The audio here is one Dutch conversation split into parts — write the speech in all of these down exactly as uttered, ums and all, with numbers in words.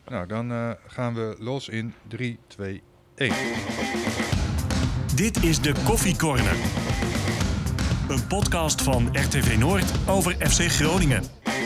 Nou, dan uh, gaan we los in drie, twee, één. Dit is de Koffie Corner. Een podcast van R T V Noord over F C Groningen.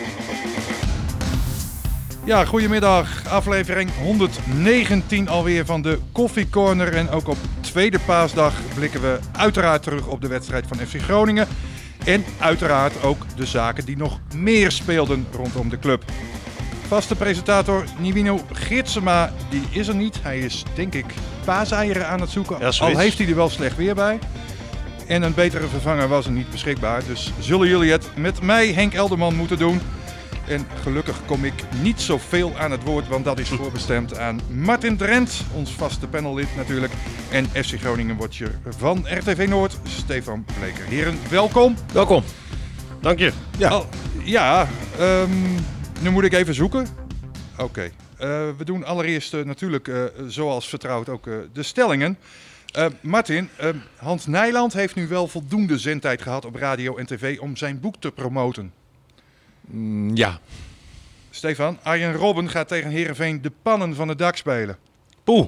Ja, goedemiddag. Aflevering honderdnegentien alweer van de Koffie Corner. En ook op tweede paasdag blikken we uiteraard terug op de wedstrijd van F C Groningen. En uiteraard ook de zaken die nog meer speelden rondom de club. Vaste presentator Nivino Geertsema, die is er niet. Hij is, denk ik, paaseieren aan het zoeken. Ja, al heeft hij er wel slecht weer bij. En een betere vervanger was er niet beschikbaar. Dus zullen jullie het met mij, Henk Elderman, moeten doen. En gelukkig kom ik niet zoveel aan het woord, want dat is voorbestemd aan Martin Drent, ons vaste panellid natuurlijk. En F C Groningen watcher van R T V Noord, Stefan Bleker. Heren, welkom. Welkom. Dank je. Ja, Al, ja um, nu moet ik even zoeken. Oké, okay. uh, we doen allereerst uh, natuurlijk, uh, zoals vertrouwd, ook uh, de stellingen. Uh, Martin, uh, Hans Nijland heeft nu wel voldoende zendtijd gehad op radio en tv om zijn boek te promoten. Mm, ja. Stefan, Arjen Robben gaat tegen Heerenveen de pannen van het dak spelen. Poeh.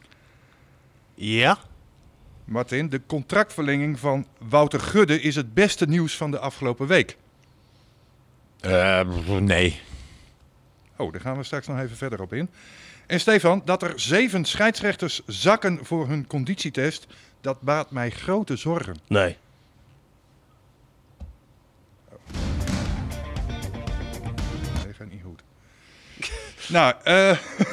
Ja. Martin, de contractverlenging van Wouter Gudde is het beste nieuws van de afgelopen week. Uh, nee. Oh, daar gaan we straks nog even verder op in. En Stefan, dat er zeven scheidsrechters zakken voor hun conditietest, dat baart mij grote zorgen. Nee. Nee, gaat niet goed. Nou, uh,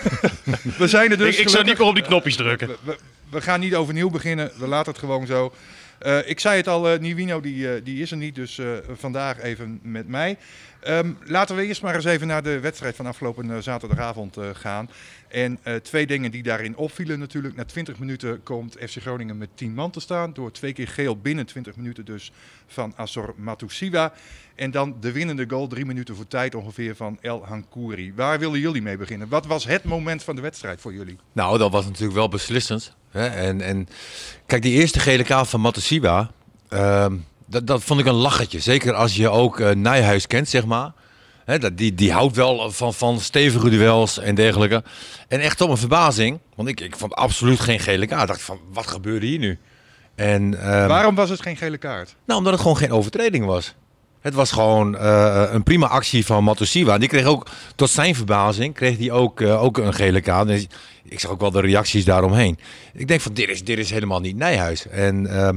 we zijn er dus. Ik, ik zou niet meer op die knopjes drukken. We, we, we gaan niet overnieuw beginnen, we laten het gewoon zo. Uh, ik zei het al, uh, Nivino die, uh, die is er niet, dus uh, vandaag even met mij. Um, laten we eerst maar eens even naar de wedstrijd van afgelopen uh, zaterdagavond uh, gaan. En uh, twee dingen die daarin opvielen natuurlijk. Na twintig minuten komt F C Groningen met tien man te staan. Door twee keer geel binnen twintig minuten dus van Azor Matusiwa. En dan de winnende goal, drie minuten voor tijd ongeveer, van El Hankouri. Waar willen jullie mee beginnen? Wat was het moment van de wedstrijd voor jullie? Nou, dat was natuurlijk wel beslissend. Hè? En, en kijk, die eerste gele kaart van Matusiwa, uh, dat, dat vond ik een lachertje. Zeker als je ook uh, Nijhuis kent, zeg maar. Hè, dat, die, die houdt wel van, van stevige duels en dergelijke. En echt op een verbazing, want ik, ik vond absoluut geen gele kaart. Ik dacht van, wat gebeurde hier nu? En, uh, Waarom was het geen gele kaart? Nou, omdat het gewoon geen overtreding was. Het was gewoon uh, een prima actie van Matusiwa. Die kreeg ook, tot zijn verbazing, kreeg hij ook, uh, ook een gele kaart. Dus ik zag ook wel de reacties daaromheen. Ik denk van, dit is, dit is helemaal niet Nijhuis. En uh,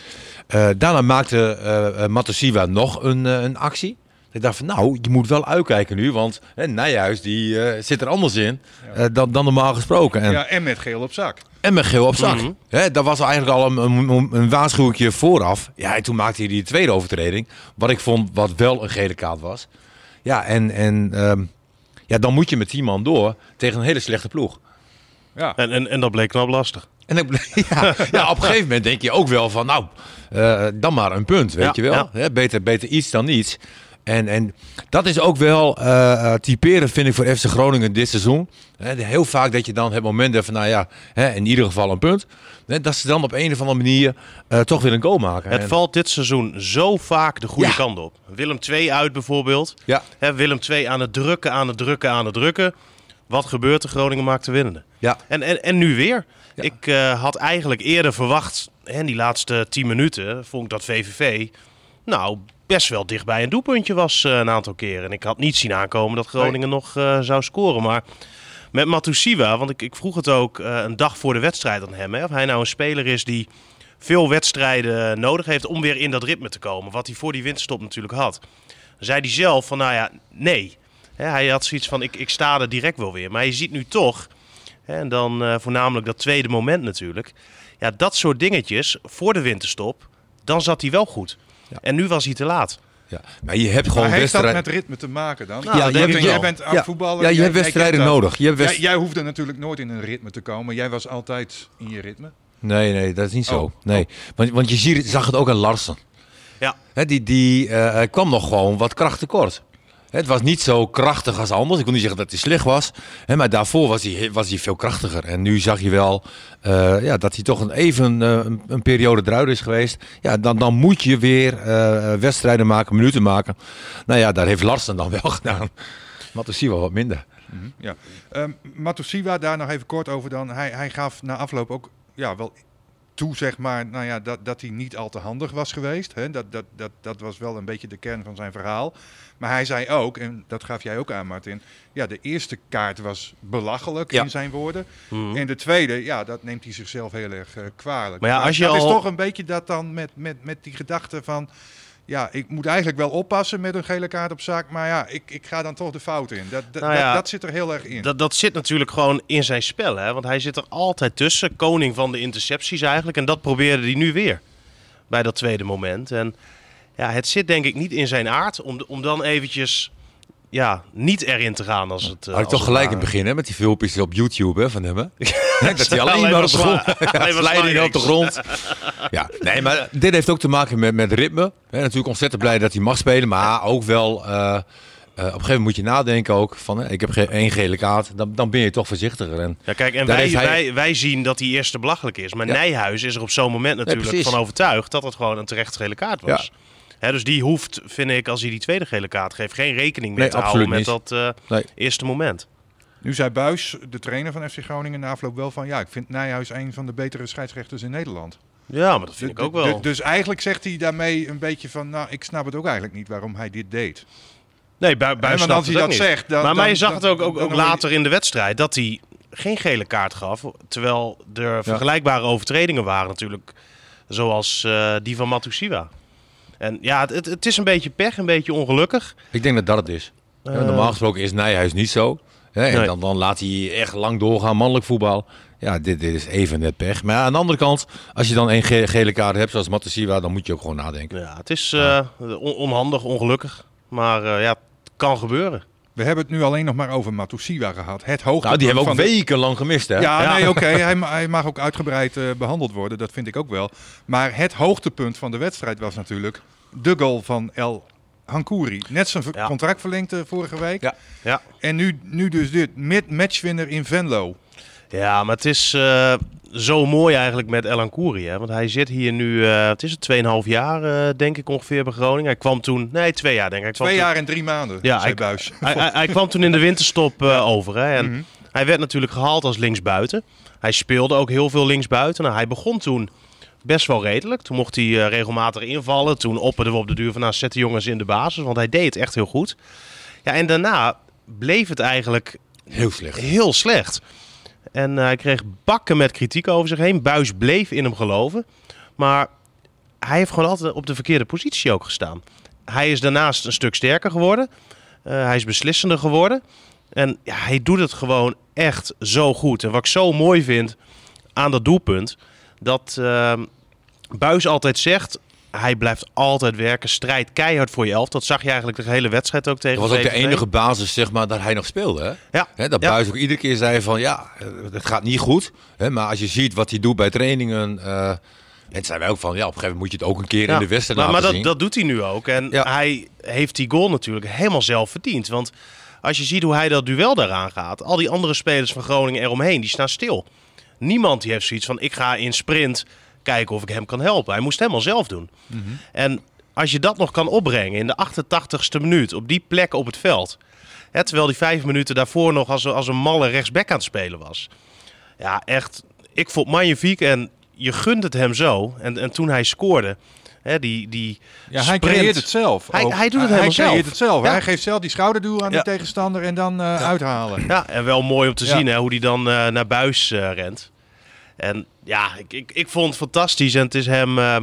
uh, daarna maakte uh, Matusiwa nog een, uh, een actie. Ik dacht van, nou, je moet wel uitkijken nu, want hè, Nijhuis die, uh, zit er anders in uh, dan, dan normaal gesproken. En, ja, en met geel op zak. En met geel op zak. Mm-hmm. Hè, dat was eigenlijk al een, een, een waarschuwingje vooraf. Ja, en toen maakte hij die tweede overtreding, wat ik vond wat wel een gele kaart was. Ja, en, en um, ja, dan moet je met tien man door tegen een hele slechte ploeg. Ja. En, en, en dat bleek knap lastig. En dan, ja, ja, op een gegeven moment denk je ook wel van, nou, uh, dan maar een punt, weet ja, je wel. Ja. Hè, beter, beter iets dan niets. En, en dat is ook wel uh, typerend, vind ik, voor F C Groningen dit seizoen. He, heel vaak dat je dan het moment hebt van, nou ja, he, in ieder geval een punt. He, dat ze dan op een of andere manier uh, toch weer een goal maken. Het en... valt dit seizoen zo vaak de goede ja. kant op. Willem twee uit bijvoorbeeld. Ja. He, Willem twee aan het drukken, aan het drukken, aan het drukken. Wat gebeurt er? Groningen maakt de winnende. Ja. En, en, en nu weer. Ja. Ik uh, had eigenlijk eerder verwacht, in die laatste tien minuten, vond ik dat V V V... nou, best wel dichtbij een doelpuntje was uh, een aantal keren. En ik had niet zien aankomen dat Groningen nee. nog uh, zou scoren. Maar met Matusiwa, want ik, ik vroeg het ook uh, een dag voor de wedstrijd aan hem. Hè, of hij nou een speler is die veel wedstrijden nodig heeft om weer in dat ritme te komen. Wat hij voor die winterstop natuurlijk had. Dan zei hij zelf van, nou ja, nee. Hè, hij had zoiets van, ik, ik sta er direct wel weer. Maar je ziet nu toch, hè, en dan uh, voornamelijk dat tweede moment natuurlijk. Ja, dat soort dingetjes voor de winterstop, dan zat hij wel goed. Ja. En nu was hij te laat. Ja, maar je hebt gewoon maar wedstrijden. Heeft dat met ritme te maken dan? Nou, ja, je hebt, jij bent aan ja. voetballen. Ja, je jij, hebt wedstrijden jij nodig. Je hebt wedst... jij, jij hoefde natuurlijk nooit in een ritme te komen. Jij was altijd in je ritme. Nee, nee, dat is niet oh. zo. Nee. Oh. Want, want je ziet, zag het ook aan Larsen. Ja. He, die die uh, kwam nog gewoon wat kracht tekort. Het was niet zo krachtig als anders. Ik wil niet zeggen dat hij slecht was. Hè, maar daarvoor was hij, was hij veel krachtiger. En nu zag je wel uh, ja, dat hij toch een even uh, een, een periode eruit is geweest. Ja, dan, dan moet je weer uh, wedstrijden maken, minuten maken. Nou ja, daar heeft Larsen dan wel gedaan. Matusiwa wat minder. Mm-hmm, ja. Um, Matusiwa, daar nog even kort over dan. Hij, hij gaf na afloop ook ja, wel toe, zeg maar, nou ja, dat, dat hij niet al te handig was geweest. Hè? Dat, dat, dat, dat was wel een beetje de kern van zijn verhaal. Maar hij zei ook, en dat gaf jij ook aan, Martin, ja, de eerste kaart was belachelijk ja. in zijn woorden. Mm-hmm. En de tweede, ja, dat neemt hij zichzelf heel erg uh, kwalijk. Maar ja, als je dat al... is toch een beetje dat dan met, met, met die gedachte van... Ja, ik moet eigenlijk wel oppassen met een gele kaart op zak, maar ja, ik, ik ga dan toch de fout in. Dat, dat, nou ja, dat, dat zit er heel erg in. Dat, dat zit natuurlijk gewoon in zijn spel, hè? Want hij zit er altijd tussen, koning van de intercepties eigenlijk. En dat probeerde hij nu weer, bij dat tweede moment. En ja, het zit denk ik niet in zijn aard om, om dan eventjes... Ja, niet erin te gaan als het... Had ik toch gelijk in het begin, hè, met die filmpjes op YouTube hè, van hem, hè? Dat hij alleen, alleen maar op de grond... Slijding op de grond. Ja, nee, maar dit heeft ook te maken met, met ritme. Hè, natuurlijk ontzettend blij dat hij mag spelen, maar ook wel... Uh, uh, op een gegeven moment moet je nadenken ook van... Hè, ik heb geen één gele kaart, dan, dan ben je toch voorzichtiger. En ja, kijk, en wij, hij... wij, wij zien dat die eerste belachelijk is. Maar ja. Nijhuis is er op zo'n moment natuurlijk nee, van overtuigd... dat het gewoon een terecht gele kaart was. Ja. He, dus die hoeft, vind ik, als hij die tweede gele kaart geeft... geen rekening mee nee, te houden met niet. dat uh, nee. eerste moment. Nu zei Buijs, de trainer van F C Groningen, na afloop wel van... ja, ik vind Nijhuis een van de betere scheidsrechters in Nederland. Ja, maar dat vind de, ik ook wel. De, dus eigenlijk zegt hij daarmee een beetje van... nou, ik snap het ook eigenlijk niet waarom hij dit deed. Nee, Buijs Buijs snapt als hij dat niet. zegt... Dan, maar, maar je dan, zag dan, het ook, ook, ook later in de wedstrijd... dat hij geen gele kaart gaf... terwijl er ja. vergelijkbare overtredingen waren natuurlijk... zoals uh, die van Matusiwa. En ja, het, het, het is een beetje pech, een beetje ongelukkig. Ik denk dat dat het is. Uh, ja, normaal gesproken is Nijhuis niet zo. Hè, en nee. dan, dan laat hij echt lang doorgaan, mannelijk voetbal. Ja, dit, dit is even net pech. Maar ja, aan de andere kant, als je dan één ge- gele kaart hebt, zoals Matusiwa, dan moet je ook gewoon nadenken. Ja, het is uh, ja. on- onhandig, ongelukkig. Maar uh, ja, het kan gebeuren. We hebben het nu alleen nog maar over Matusiwa gehad. Het hoogtepunt nou, die hebben we ook van wekenlang de... gemist, hè? Ja, ja. nee, oké. Okay. hij, hij mag ook uitgebreid uh, behandeld worden. Dat vind ik ook wel. Maar het hoogtepunt van de wedstrijd was natuurlijk de goal van El Hankouri. Net zijn ja. contract verlengd uh, vorige week. Ja. Ja. En nu, nu dus dit. Met matchwinner in Venlo. Ja, maar het is uh, zo mooi eigenlijk met El Hankouri. Hè? Want hij zit hier nu, uh, het is het tweeënhalf jaar uh, denk ik ongeveer bij Groningen. Hij kwam toen, nee twee jaar denk ik. Twee jaar en drie maanden, ja, zei Buijs. Hij, hij, hij kwam toen in de winterstop uh, ja. over. Hè? En mm-hmm. Hij werd natuurlijk gehaald als linksbuiten. Hij speelde ook heel veel linksbuiten. Nou, hij begon toen best wel redelijk. Toen mocht hij uh, regelmatig invallen. Toen opperden we op de duur van, nou, zet de jongens in de basis. Want hij deed het echt heel goed. Ja, en daarna bleef het eigenlijk heel slecht. Heel slecht. En uh, hij kreeg bakken met kritiek over zich heen. Buijs bleef in hem geloven. Maar hij heeft gewoon altijd op de verkeerde positie ook gestaan. Hij is daarnaast een stuk sterker geworden. Uh, hij is beslissender geworden. En ja, hij doet het gewoon echt zo goed. En wat ik zo mooi vind aan dat doelpunt... dat uh, Buijs altijd zegt... hij blijft altijd werken, strijdt keihard voor je elf. Dat zag je eigenlijk de hele wedstrijd ook tegen. Dat was ook V V V. de enige basis, zeg maar, dat hij nog speelde. Hè? Ja. Hè, dat ja. Buijs ook iedere keer zei van, ja, het gaat niet goed. Hè, maar als je ziet wat hij doet bij trainingen... Uh, en zijn wij ook van, ja, op een gegeven moment moet je het ook een keer ja. in de wedstrijd maar, laten maar zien. Maar dat, dat doet hij nu ook. En ja. hij heeft die goal natuurlijk helemaal zelf verdiend. Want als je ziet hoe hij dat duel daaraan gaat... al die andere spelers van Groningen eromheen, die staan stil. Niemand die heeft zoiets van, ik ga in sprint... kijken of ik hem kan helpen. Hij moest het helemaal zelf doen. Mm-hmm. En als je dat nog kan opbrengen in de achtentachtigste minuut... op die plek op het veld... Hè, terwijl die vijf minuten daarvoor nog als, als een malle rechtsback aan het spelen was. Ja, echt. Ik vond het magnifiek en je gunt het hem zo. En, en toen hij scoorde... Hè, die, die ja, hij sprint, creëert het zelf. Hij, hij doet het hij, helemaal hij zelf. Hij creëert het zelf. Ja. Hij geeft zelf die schouderduw aan ja. de tegenstander en dan uh, ja. uithalen. Ja, en wel mooi om te ja. zien hè, hoe hij dan uh, naar Buijs uh, rent. En ja, ik, ik, ik vond het fantastisch en het is hem uh,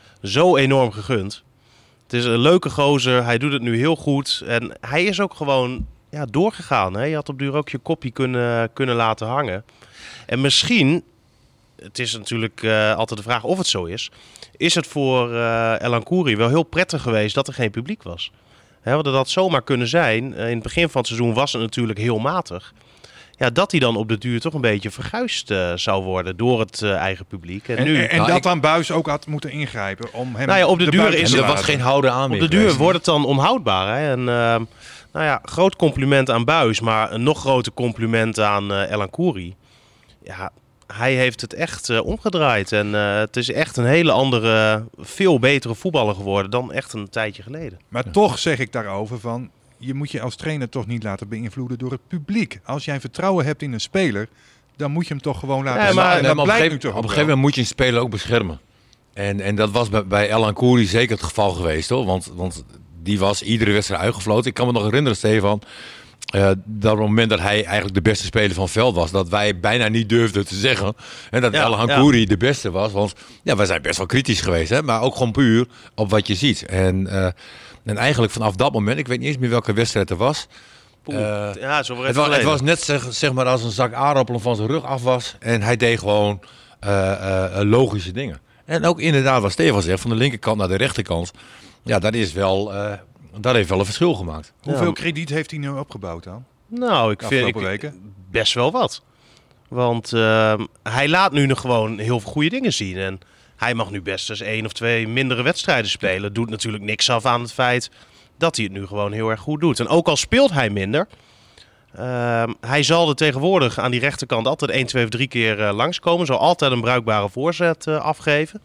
zo enorm gegund. Het is een leuke gozer, hij doet het nu heel goed. En hij is ook gewoon ja, doorgegaan. Hè? Je had op duur ook je kopje kunnen, kunnen laten hangen. En misschien, het is natuurlijk uh, altijd de vraag of het zo is... is het voor uh, El Hankouri wel heel prettig geweest dat er geen publiek was. Hè, want dat had zomaar kunnen zijn. Uh, in het begin van het seizoen was het natuurlijk heel matig... Ja, dat hij dan op de duur toch een beetje verguisd uh, zou worden door het uh, eigen publiek. En, en, nu, en, en nou, dat ik... dan Buijs ook had moeten ingrijpen om hem nou ja, op de, de duur is er was geen houden aan. Op de duur wordt het dan onhoudbaar. Hè? En uh, nou ja, groot compliment aan Buijs, maar een nog groter compliment aan uh, El Hankouri. Ja, hij heeft het echt uh, omgedraaid. En uh, het is echt een hele andere, veel betere voetballer geworden dan echt een tijdje geleden. Maar ja. toch zeg ik daarover van... je moet je als trainer toch niet laten beïnvloeden door het publiek. Als jij vertrouwen hebt in een speler, dan moet je hem toch gewoon laten Ja, zien. maar- En Nee, dat maar op een blijkt gegeven, nu toch op een ook gegeven wel. moment moet je een speler ook beschermen. En, en dat was bij, bij El Ancoury zeker het geval geweest, hoor. Want, want die was iedere wedstrijd uitgefloten. Ik kan me nog herinneren, Stefan, uh, dat op het moment dat hij eigenlijk de beste speler van het veld was, dat wij bijna niet durfden te zeggen en dat Ja, El Ancoury de beste was. Want ja, wij zijn best wel kritisch geweest, hè? Maar ook gewoon puur op wat je ziet. En, uh, en eigenlijk vanaf dat moment, ik weet niet eens meer welke wedstrijd er was. Poeh. Uh, ja, zo Het was, het was net zeg, zeg maar als een zak aardappelen van zijn rug af was. En hij deed gewoon uh, uh, logische dingen. En ook inderdaad wat Stefan zegt, van de linkerkant naar de rechterkant. Ja, dat, is wel, uh, dat heeft wel een verschil gemaakt. Hoeveel Ja. krediet heeft hij nu opgebouwd dan? Nou, ik De vind afgelopen ik, weken? best wel wat. Want uh, hij laat nu nog gewoon heel veel goede dingen zien. En hij mag nu best eens één of twee mindere wedstrijden spelen. Doet natuurlijk niks af aan het feit dat hij het nu gewoon heel erg goed doet. En ook al speelt hij minder, uh, hij zal er tegenwoordig aan die rechterkant altijd één, twee of drie keer uh, langskomen. Zal altijd een bruikbare voorzet uh, afgeven.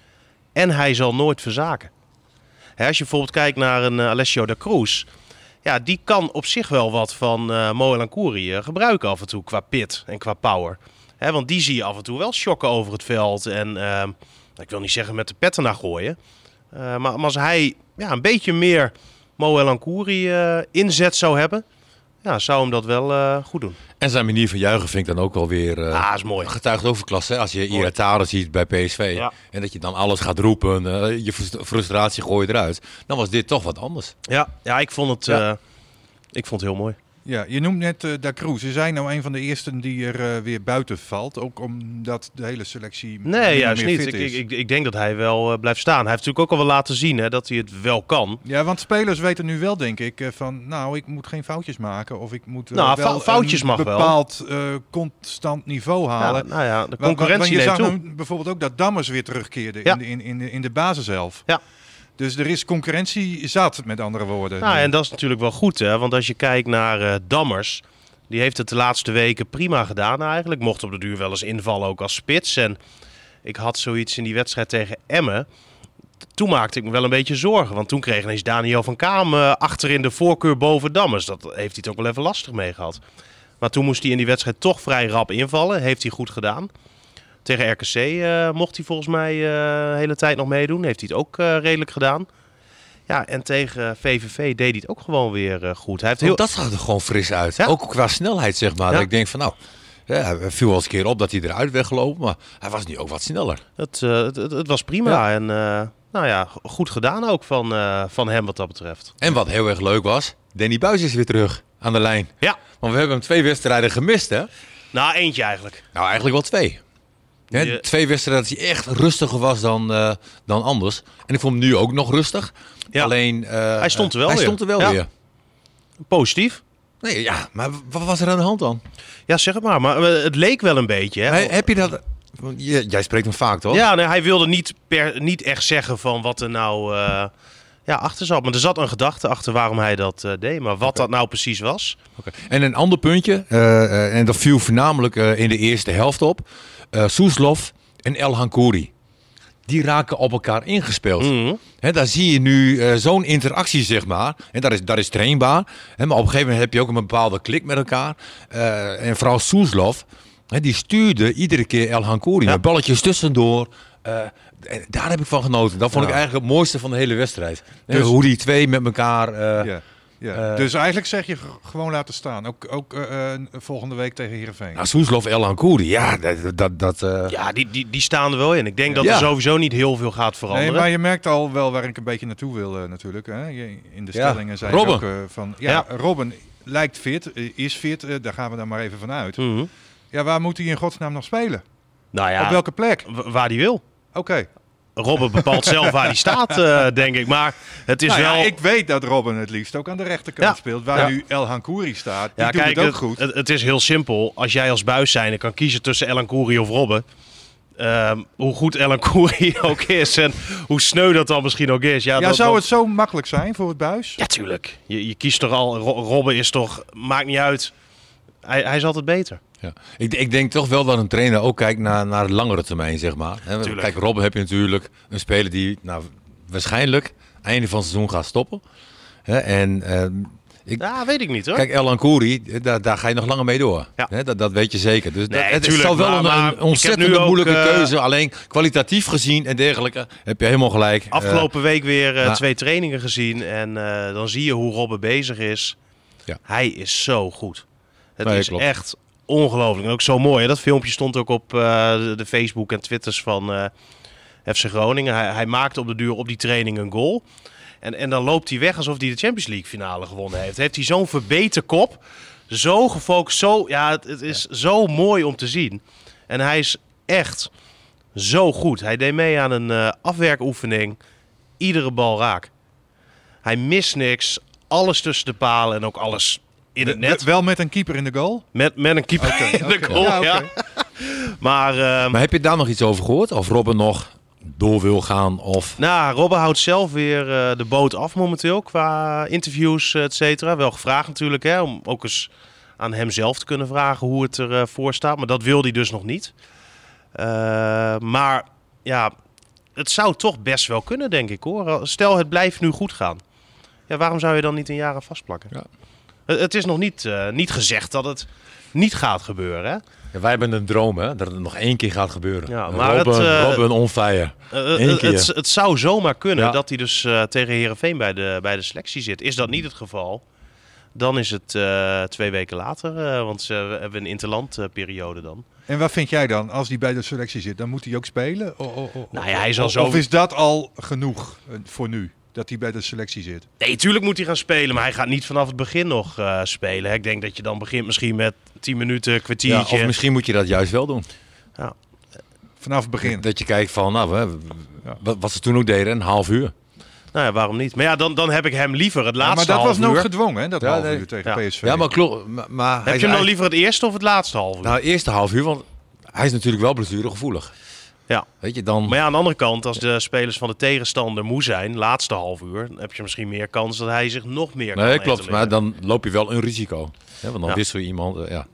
En hij zal nooit verzaken. Hè, als je bijvoorbeeld kijkt naar een uh, Alessio da Cruz, ja, die kan op zich wel wat van uh, Mo El Ancoury uh, gebruiken af en toe qua pit en qua power. Hè, want die zie je af en toe wel shocken over het veld. En uh, ik wil niet zeggen met de petten naar gooien. Uh, maar, maar als hij ja, een beetje meer Mo El Ancoury uh, inzet zou hebben, ja, zou hem dat wel uh, goed doen. En zijn manier van juichen vind ik dan ook wel weer uh, Ah, is mooi. getuigd overklasse. Als je Mooi. Iratare ziet bij P S V Ja. en dat je dan alles gaat roepen, uh, je frust- frustratie gooi je eruit. Dan was dit toch wat anders. Ja, ja ik vond het, Ja. uh, ik vond het heel mooi. Ja, je noemt net uh, Da Cruz. Is hij nou een van de eersten die er uh, weer buiten valt? Ook omdat de hele selectie Nee, niet juist meer niet. fit Ik, is. ik, ik denk dat hij wel uh, blijft staan. Hij heeft natuurlijk ook al wel laten zien hè, dat hij het wel kan. Ja, want spelers weten nu wel, denk ik, uh, van nou, ik moet geen foutjes maken. Of ik moet uh, Nou, wel fou- foutjes een mag wel. bepaald uh, constant niveau Ja, halen. nou ja, de Want- concurrentie want je neemt zag toe. nu bijvoorbeeld ook dat Dammers weer terugkeerde Ja. in, de, in, in, de, in de basiself. Ja. Dus er is concurrentie zat, met andere woorden. Nou, en dat is natuurlijk wel goed, hè? Want als je kijkt naar uh, Dammers, die heeft het de laatste weken prima gedaan eigenlijk. Mocht op de duur wel eens invallen ook als spits. En ik had zoiets in die wedstrijd tegen Emmen. Toen maakte ik me wel een beetje zorgen. Want toen kreeg ineens Daniel van Kaam uh, achterin de voorkeur boven Dammers. Dat heeft hij het ook wel even lastig mee gehad. Maar toen moest hij in die wedstrijd toch vrij rap invallen. Heeft hij goed gedaan. Tegen R K C uh, mocht hij volgens mij uh, de hele tijd nog meedoen. Heeft hij het ook uh, redelijk gedaan. Ja, en tegen V V V deed hij het ook gewoon weer uh, goed. Hij heeft heel... Ook dat zag er gewoon fris uit. Ja. Ook qua snelheid, zeg maar. Ja. Dat ik denk van nou, ja, hij viel wel eens een keer op dat hij eruit weggelopen. Maar hij was nu ook wat sneller. Het, uh, het, het, het was prima. Ja. En uh, nou ja, goed gedaan ook van, uh, van hem wat dat betreft. En wat heel erg leuk was, Danny Buijs is weer terug aan de lijn. Ja, Want we hebben hem twee wedstrijden gemist, hè? nou eentje eigenlijk. Nou, eigenlijk wel twee. Hè, Je- Twee wedstrijden dat hij echt rustiger was dan, uh, dan anders. En ik vond hem nu ook nog rustig. Ja. Alleen, uh, Hij stond er wel hij weer. stond er wel Ja. weer. Positief. Nee, ja, maar wat was er aan de hand dan? Ja, zeg het maar. Maar uh, het leek wel een beetje. Hè? Hij- heb je dat... want je- Jij spreekt hem vaak, toch? Ja, nee, hij wilde niet, per, niet echt zeggen van wat er nou uh, ja, achter zat. Maar er zat een gedachte achter waarom hij dat uh, deed. Maar wat dat nou precies was. Oké. En een ander puntje, uh, uh, en dat viel voornamelijk uh, in de eerste helft op. Uh, Soeslof en El Ancoury. Die raken op elkaar ingespeeld. Mhm. Hè, daar zie je nu uh, zo'n interactie, zeg maar. En dat is, dat is trainbaar. Hè, maar op een gegeven moment heb je ook een bepaalde klik met elkaar. Uh, en vooral Soeslof, hè, die stuurde iedere keer El Ancoury Ja. met balletjes tussendoor. Uh, en daar heb ik van genoten. Dat vond Ja. ik eigenlijk het mooiste van de hele wedstrijd. Hè, Dus- hoe die twee met elkaar... Uh, Ja, ja. Uh, dus eigenlijk zeg je g- gewoon laten staan. Ook, ook uh, uh, volgende week tegen Heerenveen. Nou, Soeslof, El Ancoury, ja, dat... dat, dat uh, Ja, die, die, die staan er wel in. Ik denk dat Ja. er sowieso niet heel veel gaat veranderen. Nee, maar je merkt al wel waar ik een beetje naartoe wil uh, natuurlijk. Hè. Je- In de Ja. stellingen zei Robben. ik ook uh, van... Ja, Ja. Robben lijkt fit, uh, is fit. Uh, daar gaan we dan maar even van uit. Mhm. Ja, waar moet hij in godsnaam nog spelen? Nou ja, Op welke plek? w- waar die wil. Oké. Robben bepaalt zelf waar hij staat, uh, denk ik. Maar het is Nou ja, wel... ik weet dat Robben het liefst ook aan de rechterkant Ja. speelt. Waar Ja. nu El Ancoury staat. Die Ja, doet kijk, het ook het, goed. Het, het is heel simpel. Als jij als buis zijnde kan kiezen tussen El Ancoury of Robben. ehm, hoe goed El Ancoury ook is en hoe sneu dat dan misschien ook is. Ja, ja, dat, zou dat- het zo makkelijk zijn voor het buis? Ja, tuurlijk. Je, je kiest toch al... Ro- Robben is toch... Maakt niet uit. Hij, hij is altijd beter. Ja. Ik, ik denk toch wel dat een trainer ook kijkt naar, naar de langere termijn, zeg maar. Hè, Tuurlijk. kijk, Robben heb je natuurlijk een speler die nou, waarschijnlijk einde van het seizoen gaat stoppen. Hè, en eh, Ik, Ja, weet ik niet hoor. Kijk, El Ancoury, daar, daar ga je nog langer mee door. Ja. Hè, dat, dat weet je zeker. Dus Nee, dat, het tuurlijk, is wel maar- een, maar een ik heb ontzettend nu ook, moeilijke uh, keuze. Alleen kwalitatief gezien en dergelijke heb je helemaal gelijk. Afgelopen week weer uh, ja. twee trainingen gezien. En uh, dan zie je hoe Robben bezig is. Ja. Hij is zo goed. Het Nee, is klopt. echt ongelooflijk. En ook zo mooi. Hè? Dat filmpje stond ook op uh, de, de Facebook en Twitters van uh, F C Groningen. Hij, hij maakte op de duur op die training een goal. En, en dan loopt hij weg alsof hij de Champions League finale gewonnen heeft. Heeft hij zo'n verbeten kop. Zo gefocust. Zo, ja, het, het is ja. zo mooi om te zien. En hij is echt zo goed. Hij deed mee aan een uh, afwerkoefening. Iedere bal raak. Hij mist niks. Alles tussen de palen en ook alles in het net. Wel met een keeper in de goal? Met, met een keeper okay, in de okay. goal, ja. ja, ja. okay. maar, uh, maar heb je daar nog iets over gehoord? Of Robben nog door wil gaan? Of... Nou, Robben houdt zelf weer uh, de boot af momenteel qua interviews, et cetera. Wel gevraagd natuurlijk, hè, om ook eens aan hem zelf te kunnen vragen hoe het ervoor uh, staat. Maar dat wil hij dus nog niet. Uh, maar ja, het zou toch best wel kunnen, denk ik hoor. Stel, het blijft nu goed gaan. Ja, waarom zou je dan niet een jaar vastplakken? Ja. Het, het is nog niet, uh, niet gezegd dat het niet gaat gebeuren, hè? Ja, wij hebben een droom, hè? Dat het nog één keer gaat gebeuren. Ja, maar Robben, het, uh, Robben on fire. Uh, Eén keer. Het, het zou zomaar kunnen ja. dat hij dus uh, tegen Heerenveen bij de, bij de selectie zit. Is dat niet het geval, dan is het uh, twee weken later. Uh, want ze uh, hebben een interlandperiode uh, dan. En wat vind jij dan? Als hij bij de selectie zit, dan moet hij ook spelen? O, o, o, nou ja, hij zal of, zo... of is dat al genoeg uh, voor nu? Dat hij bij de selectie zit? Nee, tuurlijk moet hij gaan spelen. Maar hij gaat niet vanaf het begin nog uh, spelen. Ik denk dat je dan begint misschien met tien minuten, kwartiertje. Ja, of misschien moet je dat juist wel doen. Ja. Vanaf het begin. Dat je kijkt van, nou, hè, wat, wat ze toen ook deden, een half uur. Nou ja, waarom niet? Maar ja, dan, dan heb ik hem liever het laatste half uur. Ja, maar dat was uur. nog gedwongen, hè? Dat ja, half nee. uur tegen ja. P S V. Ja, maar klopt. Maar, maar heb je hem dan liever het eerste of het laatste half uur? Nou, het eerste half uur, want hij is natuurlijk wel blessuregevoelig. Ja. Weet je, dan... Maar ja, aan de andere kant, als de spelers van de tegenstander moe zijn, laatste half uur, dan heb je misschien meer kans dat hij zich nog meer kan Nee, klopt. etelen. Maar dan loop je wel een risico. Ja, want dan ja. wissel je iemand, uh, ja.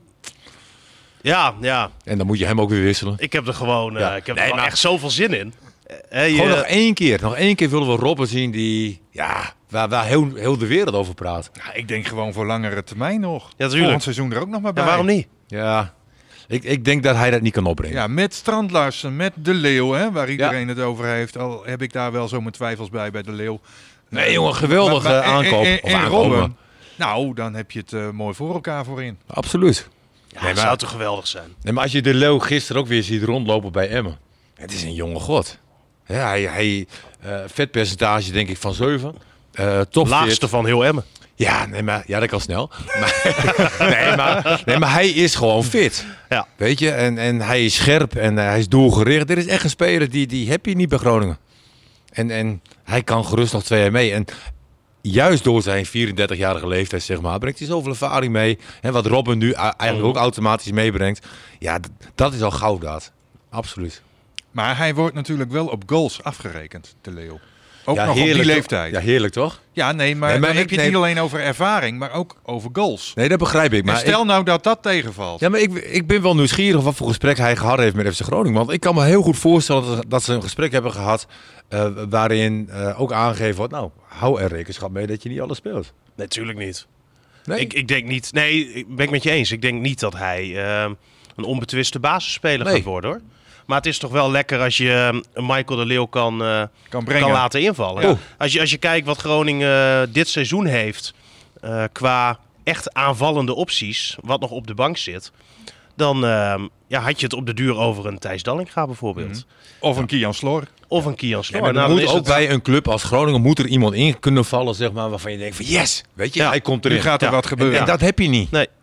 Ja, ja. En dan moet je hem ook weer wisselen. Ik heb er gewoon uh, Ja. ik heb Nee, er wel maar- echt zoveel zin in. Uh, je, Gewoon nog één keer. Nog één keer willen we Robben zien die, ja, waar, waar heel, heel de wereld over praat. Ja, ik denk gewoon voor langere termijn nog. tuurlijk. Volgend seizoen er ook nog maar bij. Ja, waarom niet? Ja, ik, ik denk dat hij dat niet kan opbrengen. Ja, met Strand Larsen, met De Leeuw, hè, waar iedereen ja. het over heeft. Al heb ik daar wel zo mijn twijfels bij, bij De Leeuw. Nee, jongen, geweldige Maar- maar- aankoop. en- en- of en aankopen. Robben, nou, dan heb je het uh, mooi voor elkaar voorin. Absoluut. Ja, Nee, dat maar- zou toch geweldig zijn. Nee, maar als je de Leeuw gisteren ook weer ziet rondlopen bij Emmen. Het is een jonge god. Ja, hij, hij uh, vetpercentage denk ik van zeven. Uh, top Laagste van heel Emmen. Ja, nee, maar, ja, dat kan snel. Maar, nee, maar, nee, maar hij is gewoon fit. Ja. Weet je, en, en hij is scherp en uh, hij is doelgericht. Dit is echt een speler die, die heb je niet bij Groningen. En, en hij kan gerust nog twee jaar mee. En juist door zijn vierendertigjarige leeftijd, zeg maar, brengt hij zoveel ervaring mee. En wat Robben nu eigenlijk ook automatisch meebrengt. Ja, d- dat is al gouddaad. Absoluut. Maar hij wordt natuurlijk wel op goals afgerekend, De Leeuw. Ook Ja, nog op die heerlijk, leeftijd. Ja, Ja, heerlijk toch? nee, maar, Nee, maar dan ik- heb je het nee. niet alleen over ervaring, maar ook over goals. Nee, dat begrijp ik. Maar Maar stel ik, nou dat dat tegenvalt. ja, maar ik, ik ben wel nieuwsgierig wat voor gesprek hij gehad heeft met F C Groningen. Want ik kan me heel goed voorstellen dat, dat ze een gesprek hebben gehad uh, waarin uh, ook aangegeven wordt, nou, hou er rekenschap mee dat je niet alles speelt. Natuurlijk niet. Nee? Ik, ik denk niet. Nee, ik ben ik met je eens. Ik denk niet dat hij uh, een onbetwiste basisspeler Nee. gaat worden, hoor. Maar het is toch wel lekker als je uh, een Michael de Leeuw kan, uh, Kan brengen. kan laten invallen. Ja. Als, je, als je kijkt wat Groningen uh, dit seizoen heeft uh, qua echt aanvallende opties, wat nog op de bank zit, dan uh, ja, had je het op de duur over een Thijs Dallinga bijvoorbeeld. Mm-hmm. Of een Kian Slor. Of een Kian Slor. Ja, maar Nou, er dan moet is ook het- bij een club als Groningen moet er iemand in kunnen vallen, zeg maar, waarvan je denkt van yes, weet je, Ja, hij komt Nu erin. gaat er Ja. wat En, gebeuren. en dat heb je niet. Nee.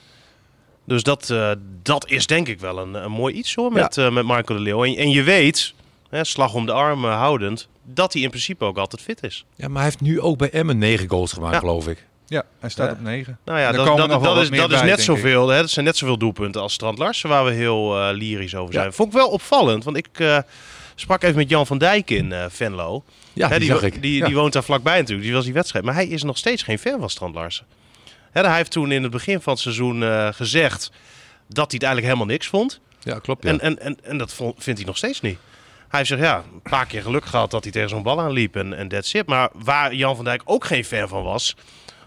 Dus dat, uh, dat is denk ik wel een, een mooi iets hoor met, uh, met Michael de Leeuw. En, en je weet, hè, slag om de arm uh, houdend, dat hij in principe ook altijd fit is. Ja, maar hij heeft nu ook bij Emmen negen goals gemaakt, Ja. geloof ik. Ja, hij staat Ja. op negen. Nou ja, En er dat, komen dat, nog wel dat, wat is, meer dat is bij, net denk ik. zoveel. Hè, dat zijn net zoveel doelpunten als Strand Larsen, waar we heel uh, lyrisch over zijn. Ja. Vond ik wel opvallend, want ik uh, sprak even met Jan van Dijk in uh, Venlo. Ja, Hè, die, die, zag ik. Die, Ja. die woont daar vlakbij natuurlijk, die was die wedstrijd. Maar hij is nog steeds geen fan van Strand Larsen. Hè, hij heeft toen in het begin van het seizoen uh, gezegd dat hij het eigenlijk helemaal niks vond. Ja, klopt. Ja. En, en, en, en dat vond, vindt hij nog steeds niet. Hij heeft gezegd, ja, een paar keer geluk gehad dat hij tegen zo'n bal aanliep en, en that's it. Maar waar Jan van Dijk ook geen fan van was,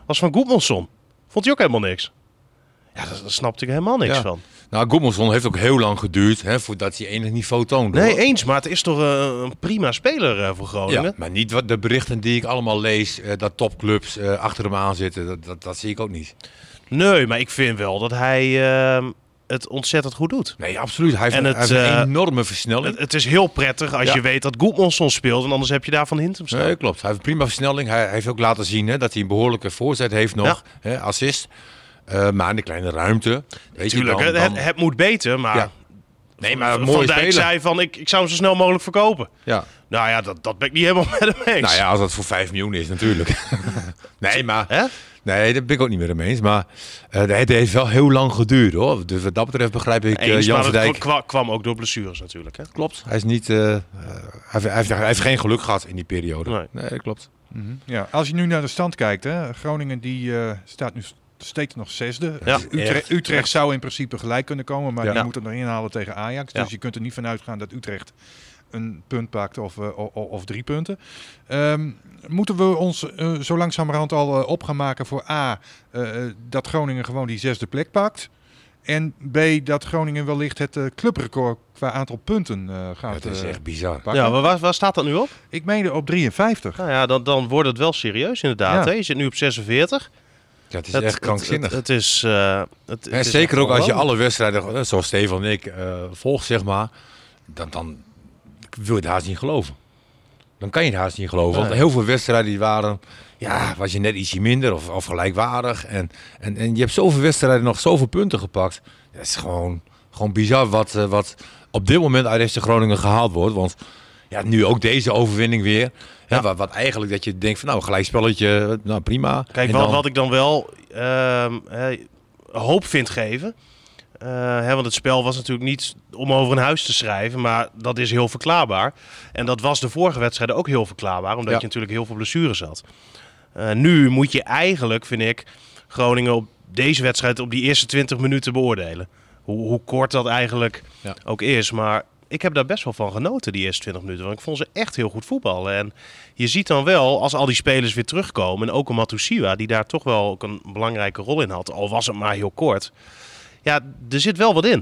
was van Goedmanson. Vond hij ook helemaal niks. Ja, daar, daar snapte ik helemaal niks Ja. van. Nou, Goedmanson heeft ook heel lang geduurd hè, voordat hij enig niveau toonde. Nee, hoor. eens, maar het is toch uh, een prima speler uh, voor Groningen. Ja, maar niet wat de berichten die ik allemaal lees, uh, dat topclubs uh, achter hem aan zitten. Dat, dat, dat zie ik ook niet. Nee, maar ik vind wel dat hij uh, het ontzettend goed doet. Nee, absoluut. Hij heeft, En een, het, hij heeft een uh, enorme versnelling. Het, het is heel prettig als Ja. je weet dat Goedmanson speelt en anders heb je daar Van Hintem staan. Nee, klopt. Hij heeft een prima versnelling. Hij, hij heeft ook laten zien hè, dat hij een behoorlijke voorzet heeft nog. Hè, assist. Uh, maar in de kleine ruimte. Weet Tuurlijk, je, dan, het, dan, het moet beter, maar... Ja. Nee, maar Van mooi Dijk spelen. zei van, ik, ik zou hem zo snel mogelijk verkopen. Ja. Nou ja, dat, dat ben ik niet helemaal met hem eens. Nou ja, als dat voor vijf miljoen is natuurlijk. nee, maar... Hè? Nee, dat ben ik ook niet meer mee eens. Maar uh, het heeft wel heel lang geduurd, hoor. Dus wat dat betreft begrijp ik uh, Eens, Jan maar van dat Dijk. kwa- kwam ook door blessures natuurlijk. Hè? Klopt. Hij is niet... Uh, uh, hij, hij, heeft, hij heeft geen geluk gehad in die periode. Nee. Nee, dat klopt. Mm-hmm. Ja, als je nu naar de stand kijkt, hè, Groningen die uh, staat nu steeds nog zesde. Ja, Utrecht, echt. Utrecht zou in principe gelijk kunnen komen, maar Ja. die moeten er inhalen tegen Ajax. Dus Ja. je kunt er niet van uitgaan dat Utrecht een punt pakt of, uh, of, of drie punten. Um, moeten we ons uh, zo langzamerhand al uh, op gaan maken voor A, uh, dat Groningen gewoon die zesde plek pakt. En B, dat Groningen wellicht het uh, clubrecord qua aantal punten uh, gaat Het is uh, echt bizar. pakken. Ja, maar waar, waar staat dat nu op? Ik meende op drieënvijftig. Nou ja, dan, dan wordt het wel serieus inderdaad. Ja. Hè? Je zit nu op zesenveertig. Ja, het is Het- echt krankzinnig. Het, het, het is... Uh, het, het En is zeker echt ook als je ongelooflijk. alle wedstrijden, eh, zoals Stefan en ik, uh, volgt, zeg maar. Dan, dan wil je het haast niet geloven. Dan kan je het haast niet geloven. Want Nee. heel veel wedstrijden die waren, ja, was je net ietsje minder of, of gelijkwaardig. En, en, en je hebt zoveel wedstrijden nog zoveel punten gepakt. Dat is gewoon, gewoon bizar wat, uh, wat op dit moment uit F C Groningen gehaald wordt. Want ja, nu ook deze overwinning weer. Ja. Ja. Wat, wat eigenlijk dat je denkt van nou, gelijk spelletje, nou prima. Kijk, En wat, dan- wat ik dan wel ehm, eh, hoop vind geven. Uh, hè, want het spel was natuurlijk niet om over een huis te schrijven, maar dat is heel verklaarbaar. En dat was de vorige wedstrijden ook heel verklaarbaar, omdat Ja. je natuurlijk heel veel blessures had. Uh, nu moet je eigenlijk, vind ik, Groningen op deze wedstrijd op die eerste twintig minuten beoordelen. Hoe, hoe kort dat eigenlijk Ja. ook is. Maar ik heb daar best wel van genoten, die eerste twintig minuten. Want ik vond ze echt heel goed voetballen. En je ziet dan wel, als al die spelers weer terugkomen, en ook een Matusiwa, die daar toch wel ook een belangrijke rol in had, al was het maar heel kort. Ja, er zit wel wat in.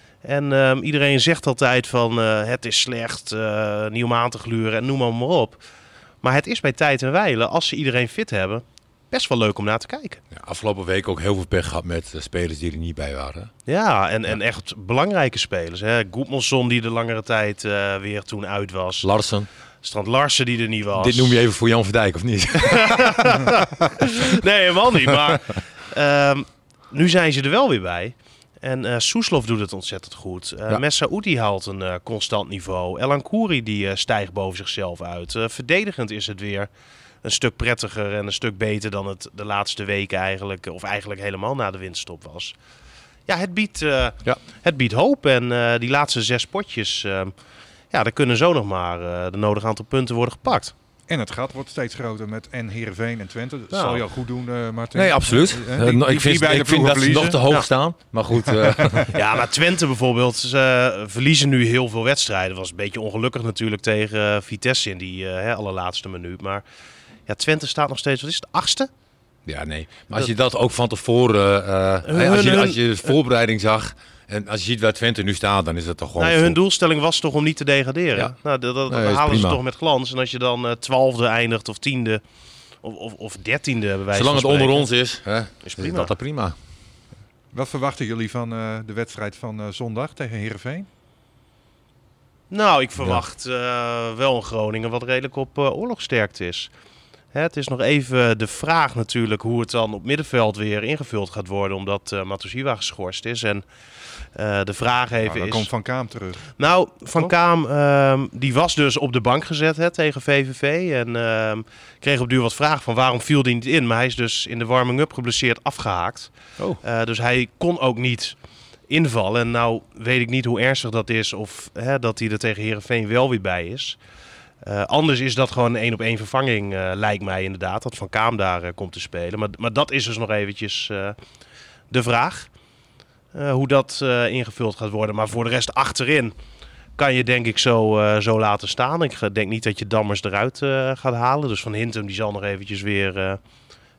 En um, iedereen zegt altijd van uh, het is slecht, uh, niet om aan te gluren en noem maar, maar op. Maar het is bij tijd en wijle, als ze iedereen fit hebben, best wel leuk om naar te kijken. Ja, afgelopen week ook heel veel pech gehad met uh, spelers die er niet bij waren. Ja, en, en echt belangrijke spelers. Hè? Goedmanson die de langere tijd uh, weer toen uit was. Larsen. Strand Larsen die er niet was. Dit noem je even voor Jan van Dijk, of niet? Nee, helemaal niet. Maar um, nu zijn ze er wel weer bij. En uh, Soeslof doet het ontzettend goed. Uh, Ja. Messaoudi haalt een uh, constant niveau. El Ancoury die uh, stijgt boven zichzelf uit. Uh, verdedigend is het weer een stuk prettiger en een stuk beter dan het de laatste weken eigenlijk, of eigenlijk helemaal na de winterstop was. Ja, het biedt, uh, Ja. het biedt hoop. En uh, die laatste zes potjes, uh, ja, daar kunnen zo nog maar uh, de nodige aantal punten worden gepakt. En het gat wordt steeds groter met en Heerenveen en Twente. Dat Nou. zal jou goed doen, uh, Martin. Nee, absoluut. Eh, Uh, die- no- die ik vind, beide ik vind ploegen dat ze nog verliezen. te hoog Ja. staan. Maar goed, uh, Ja, maar Twente bijvoorbeeld, ze uh, verliezen nu heel veel wedstrijden. Was een beetje ongelukkig natuurlijk tegen uh, Vitesse in die uh, hè, allerlaatste minuut. Maar ja, Twente staat nog steeds, wat is het, achtste? ja, nee. Maar als je dat ook van tevoren, uh, Hun- als, je, hun- als je de voorbereiding zag en als je ziet waar Twente nu staat, dan is dat toch gewoon... Nou ja, hun vol- doelstelling was toch om niet te degraderen. Ja. Nou, dat, dat Nee, is halen ze prima. toch met glans. En als je dan uh, twaalfde eindigt of tiende of, of, of dertiende bij wijze Zolang het van onder spreken, ons is, hè, is prima. dat, dat prima. Wat verwachten jullie van uh, de wedstrijd van uh, zondag tegen Heerenveen? Nou, ik verwacht uh, wel een Groningen wat redelijk op uh, oorlogsterkte is. Hè, het is nog even de vraag natuurlijk hoe het dan op middenveld weer ingevuld gaat worden. Omdat uh, Matusiwa geschorst is. En uh, de vraag even Nou, dan is... komt Van Kaam terug. Nou, Van Toch? Kaam uh, die was dus op de bank gezet hè, tegen V V V. En uh, kreeg op duur wat vragen van waarom viel hij niet in. Maar hij is dus in de warming-up geblesseerd afgehaakt. Oh. Uh, dus hij kon ook niet invallen. En nou weet ik niet hoe ernstig dat is of hè, dat hij er tegen Heerenveen wel weer bij is. Uh, anders is dat gewoon een één op één vervanging, uh, lijkt mij inderdaad. Dat Van Kaam daar uh, komt te spelen. Maar, maar dat is dus nog eventjes uh, de vraag. Uh, hoe dat uh, ingevuld gaat worden. Maar voor de rest achterin kan je denk ik zo, uh, zo laten staan. Ik denk niet dat je Dammers eruit uh, gaat halen. Dus Van Hintem die zal nog eventjes weer uh,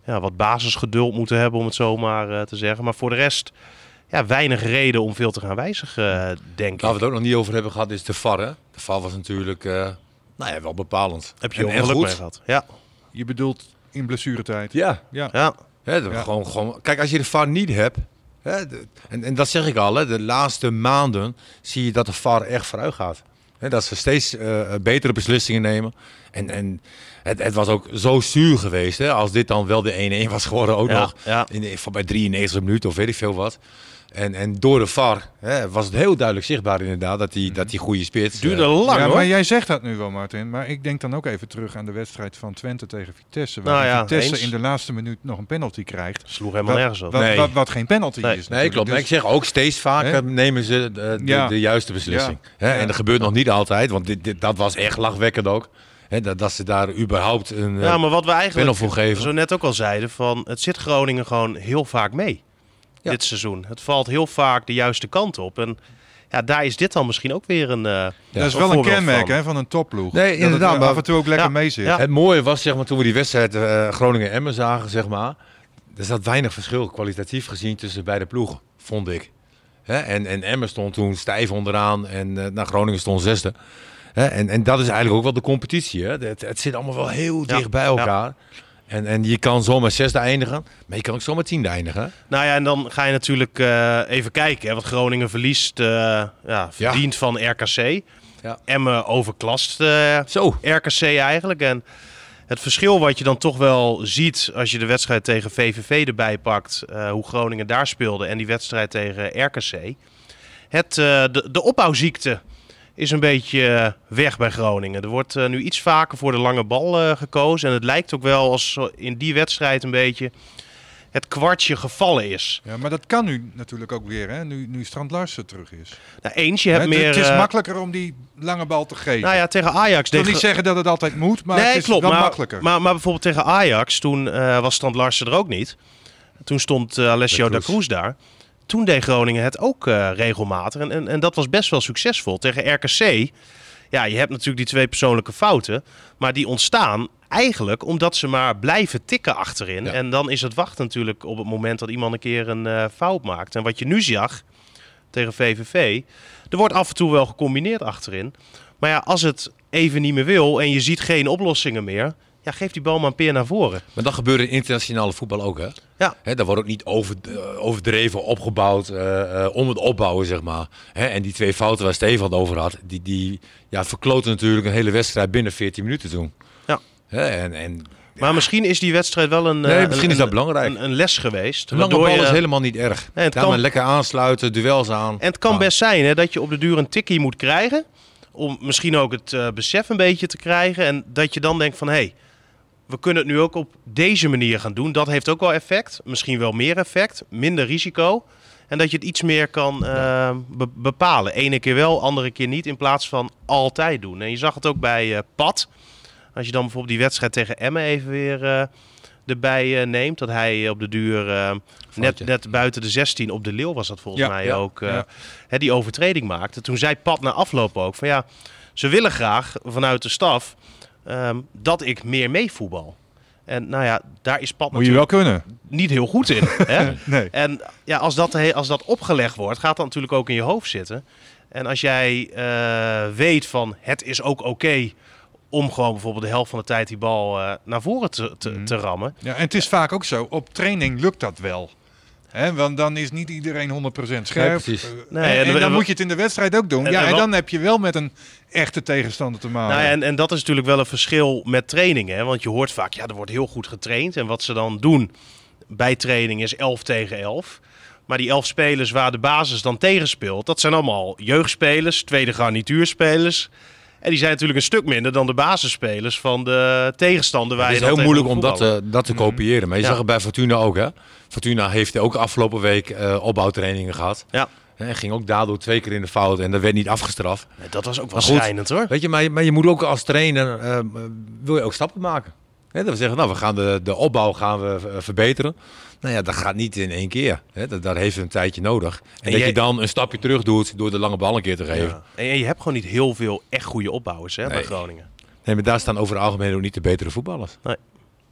ja, wat basisgeduld moeten hebben, om het zo maar uh, te zeggen. Maar voor de rest, ja, weinig reden om veel te gaan wijzigen, uh, denk ik. Waar we het ook nog niet over hebben gehad, is de V A R. Hè? De V A R was natuurlijk uh, nou ja, wel bepalend. Heb je en, ongeluk en goed. mee gehad? Ja. Je bedoelt in blessuretijd? Ja. Ja. ja. Hè, de, Ja. gewoon, gewoon, kijk, als je de V A R niet hebt, hè, de, en, en dat zeg ik al, hè, de laatste maanden zie je dat de V A R echt vooruit gaat. Hè, dat ze steeds uh, betere beslissingen nemen. En, en het, het was ook zo zuur geweest, hè, als dit dan wel de één-één was geworden, ook Ja, nog ja. in de, van bij drieënnegentig minuten of weet ik veel wat. En, en door de V A R hè, was het heel duidelijk zichtbaar inderdaad dat die, dat die goede spits... Duurde uh, lang, ja, hoor. maar jij zegt dat nu wel, Martin. Maar ik denk dan ook even terug aan de wedstrijd van Twente tegen Vitesse. Waar Nou ja, Vitesse eens. in de laatste minuut nog een penalty krijgt. Sloeg helemaal Wat, nergens op. wat, Nee. wat, wat geen penalty Nee. is. Nee, klopt. Maar ik Dus, zeg ook steeds vaker Hè? nemen ze de, de, Ja. de juiste beslissing. Hè? Ja. En dat gebeurt nog niet altijd, want dit, dit, dat was echt lachwekkend ook. Hè? Dat, dat ze daar überhaupt een Ja, maar wat we panel eigenlijk voor geven. zo net ook al zeiden, van het zit Groningen gewoon heel vaak mee. Ja. Dit seizoen. Het valt heel vaak de juiste kant op. En ja, daar is dit dan misschien ook weer een uh, dat is wel een voorbeeld kenmerk van. hè, van een topploeg. Nee, Dat het, inderdaad, uh, maar- af en toe ook lekker Ja. mee zit. Ja. Het mooie was, zeg maar, toen we die wedstrijd uh, Groningen-Emmen zagen, zeg maar, er zat weinig verschil kwalitatief gezien tussen beide ploegen, vond ik. Hè? En, en Emmen stond toen stijf onderaan en uh, nou, Groningen stond zesde. Hè? En, en dat is eigenlijk ook wel de competitie. Hè? Het, het zit allemaal wel heel Ja, dicht bij elkaar. En, en je kan zomaar zesde eindigen, maar je kan ook zomaar tiende eindigen. Hè? Nou ja, en dan ga je natuurlijk uh, even kijken. Hè, want Groningen verliest uh, ja, verdient van R K C. Ja. Emmen overklast uh, Zo. R K C eigenlijk. En het verschil wat je dan toch wel ziet als je de wedstrijd tegen V V V erbij pakt. Uh, hoe Groningen daar speelde en die wedstrijd tegen R K C. Het, uh, de, de opbouwziekte is een beetje weg bij Groningen. Er wordt uh, nu iets vaker voor de lange bal uh, gekozen. En het lijkt ook wel als in die wedstrijd een beetje het kwartje gevallen is. Ja, maar dat kan nu natuurlijk ook weer, hè, nu, nu Strand Larsen terug is. Nou, eens, je hebt Hè, meer... het is uh, makkelijker om die lange bal te geven. Nou ja, tegen Ajax... Ik wil deed niet Gro- zeggen dat het altijd moet, maar nee, het is klopt, wel maar, makkelijker. Maar, maar bijvoorbeeld tegen Ajax, toen uh, was Strand Larsen er ook niet. Toen stond uh, Alessio Da da Cruz. Cruz daar. Toen deed Groningen het ook uh, regelmatig. En, en, en dat was best wel succesvol. Tegen R K C, ja, je hebt natuurlijk die twee persoonlijke fouten. Maar die ontstaan eigenlijk omdat ze maar blijven tikken achterin. Ja. En dan is het wachten natuurlijk op het moment dat iemand een keer een uh, fout maakt. En wat je nu zag tegen V V V, er wordt af en toe wel gecombineerd achterin. Maar ja, als het even niet meer wil en je ziet geen oplossingen meer, ja, geef die bal maar een peer naar voren. Maar dat gebeurt in internationale voetbal ook, hè? Ja. Hè, daar wordt ook niet over, uh, overdreven opgebouwd uh, uh, om het opbouwen, zeg maar. Hè, en die twee fouten waar Stefan het over had, die, die ja, verkloten natuurlijk een hele wedstrijd binnen veertien minuten toen. Ja. Hè, en, en Maar misschien is die wedstrijd wel een, Nee, eh, misschien een, is dat een- belangrijk. Een, een les geweest. de lange waardoor bal je- is helemaal niet erg. Nee, het ja, kan- maar lekker aansluiten, duels aan. En het kan Ja. best zijn hè, dat je op de duur een tikkie moet krijgen. Om misschien ook het uh, besef een beetje te krijgen. En dat je dan denkt van, hé, hey, we kunnen het nu ook op deze manier gaan doen. Dat heeft ook wel effect. Misschien wel meer effect. Minder risico. En dat je het iets meer kan uh, be- bepalen. Ene keer wel, andere keer niet. In plaats van altijd doen. En je zag het ook bij uh, Pat. Als je dan bijvoorbeeld die wedstrijd tegen Emmen even weer uh, erbij uh, neemt. Dat hij op de duur uh, net, net buiten de zestien op de Leeuw was dat volgens Ja, mij ja, ook. Uh, ja. hè, die overtreding maakte. Toen zei Pat na afloop ook van ja, ze willen graag vanuit de staf um, dat ik meer meevoetbal. En nou ja, daar is Pat Moet je wel natuurlijk kunnen. niet heel goed in. Hè? Nee. En ja, als dat, he- als dat opgelegd wordt, gaat dat natuurlijk ook in je hoofd zitten. En als jij uh, weet van het is ook oké om gewoon bijvoorbeeld de helft van de tijd die bal uh, naar voren te, te, Mhm. te rammen. Ja, en het is vaak ook zo, op training lukt dat wel. Hè, want dan is niet iedereen honderd procent scherp. Nee, precies. Uh, Nee, en, en en we- dan we- moet je het in de wedstrijd ook doen. en- Ja, en en wat- dan heb je wel met een echte tegenstander te maken. Nou ja, en, en dat is natuurlijk wel een verschil met trainingen. Hè? Want je hoort vaak, ja, er wordt heel goed getraind. En wat ze dan doen bij training is elf tegen elf. Maar die elf spelers waar de basis dan tegen speelt, dat zijn allemaal jeugdspelers, tweede garnituurspelers. En die zijn natuurlijk een stuk minder dan de basisspelers van de tegenstander. Waar Het is je dan heel tegen moeilijk om moet dat, voetballen. uh, dat te kopiëren. Maar je Ja. zag het bij Fortuna ook, hè? Fortuna heeft ook afgelopen week uh, opbouwtrainingen gehad. Ja. En ging ook daardoor twee keer in de fout en dat werd niet afgestraft. Nee, dat was ook wel Maar goed, schrijnend hoor. Weet je, maar, je- maar je moet ook als trainer, uh, wil je ook stappen maken. Hè, dat we zeggen, nou, we gaan de, de opbouw gaan we uh, verbeteren. Nou ja, dat gaat niet in één keer. Hè. Dat, dat heeft een tijdje nodig. En, En dat jij- je dan een stapje terug doet door de lange bal een keer te geven. Ja. En je hebt gewoon niet heel veel echt goede opbouwers hè, bij Nee. Groningen. Nee, maar daar staan over het algemeen ook niet de betere voetballers.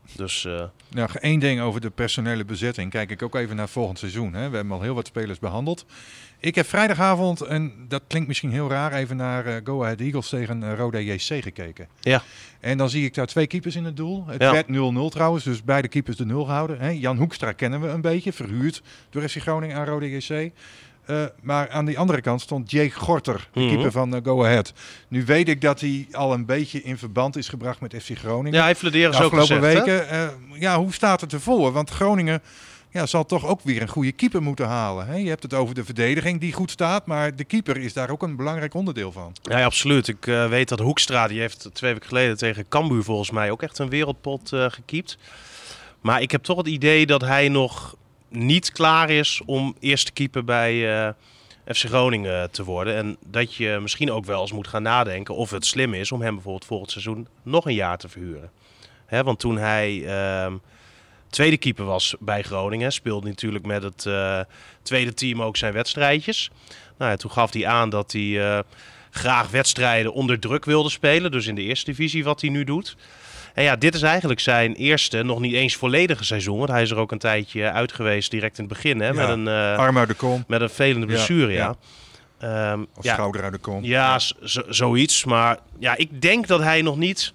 Dus, uh... Nou, één ding over de personele bezetting. Kijk ik ook even naar volgend seizoen. Hè. We hebben al heel wat spelers behandeld. Ik heb vrijdagavond, en dat klinkt misschien heel raar, even naar uh, Go Ahead Eagles tegen uh, Roda J C gekeken. Ja. En dan zie ik daar twee keepers in het doel. Het ja. werd nul nul trouwens, dus beide keepers de nul houden. Hè. Jan Hoekstra kennen we een beetje, verhuurd door F C Groningen aan Roda J C. Uh, maar aan die andere kant stond Jake Gorter, de mm-hmm. keeper van uh, Go Ahead. Nu weet ik dat hij al een beetje in verband is gebracht met F C Groningen. Ja, hij fladeerde zo afgelopen gezegd, weken. Uh, ja, hoe staat het ervoor? Want Groningen ja, zal toch ook weer een goede keeper moeten halen. Hè? Je hebt het over de verdediging die goed staat, maar de keeper is daar ook een belangrijk onderdeel van. Ja, ja absoluut. Ik uh, weet dat Hoekstra, die heeft twee weken geleden tegen Cambuur volgens mij ook echt een wereldpot uh, gekiept. Maar ik heb toch het idee dat hij nog niet klaar is om eerste keeper bij uh, F C Groningen te worden. En dat je misschien ook wel eens moet gaan nadenken of het slim is om hem bijvoorbeeld volgend seizoen nog een jaar te verhuren. Hè, want toen hij uh, tweede keeper was bij Groningen, speelde natuurlijk met het uh, tweede team ook zijn wedstrijdjes. Nou ja, toen gaf hij aan dat hij uh, graag wedstrijden onder druk wilde spelen. Dus in de eerste divisie wat hij nu doet. En ja, dit is eigenlijk zijn eerste, nog niet eens volledige seizoen. Want hij is er ook een tijdje uit geweest, direct in het begin. Hè, ja, met een uh, arm uit de kom. Met een velende blessure, ja. ja. Um, of ja, schouder uit de kom. Ja, z- zoiets. Maar ja, ik denk dat hij nog niet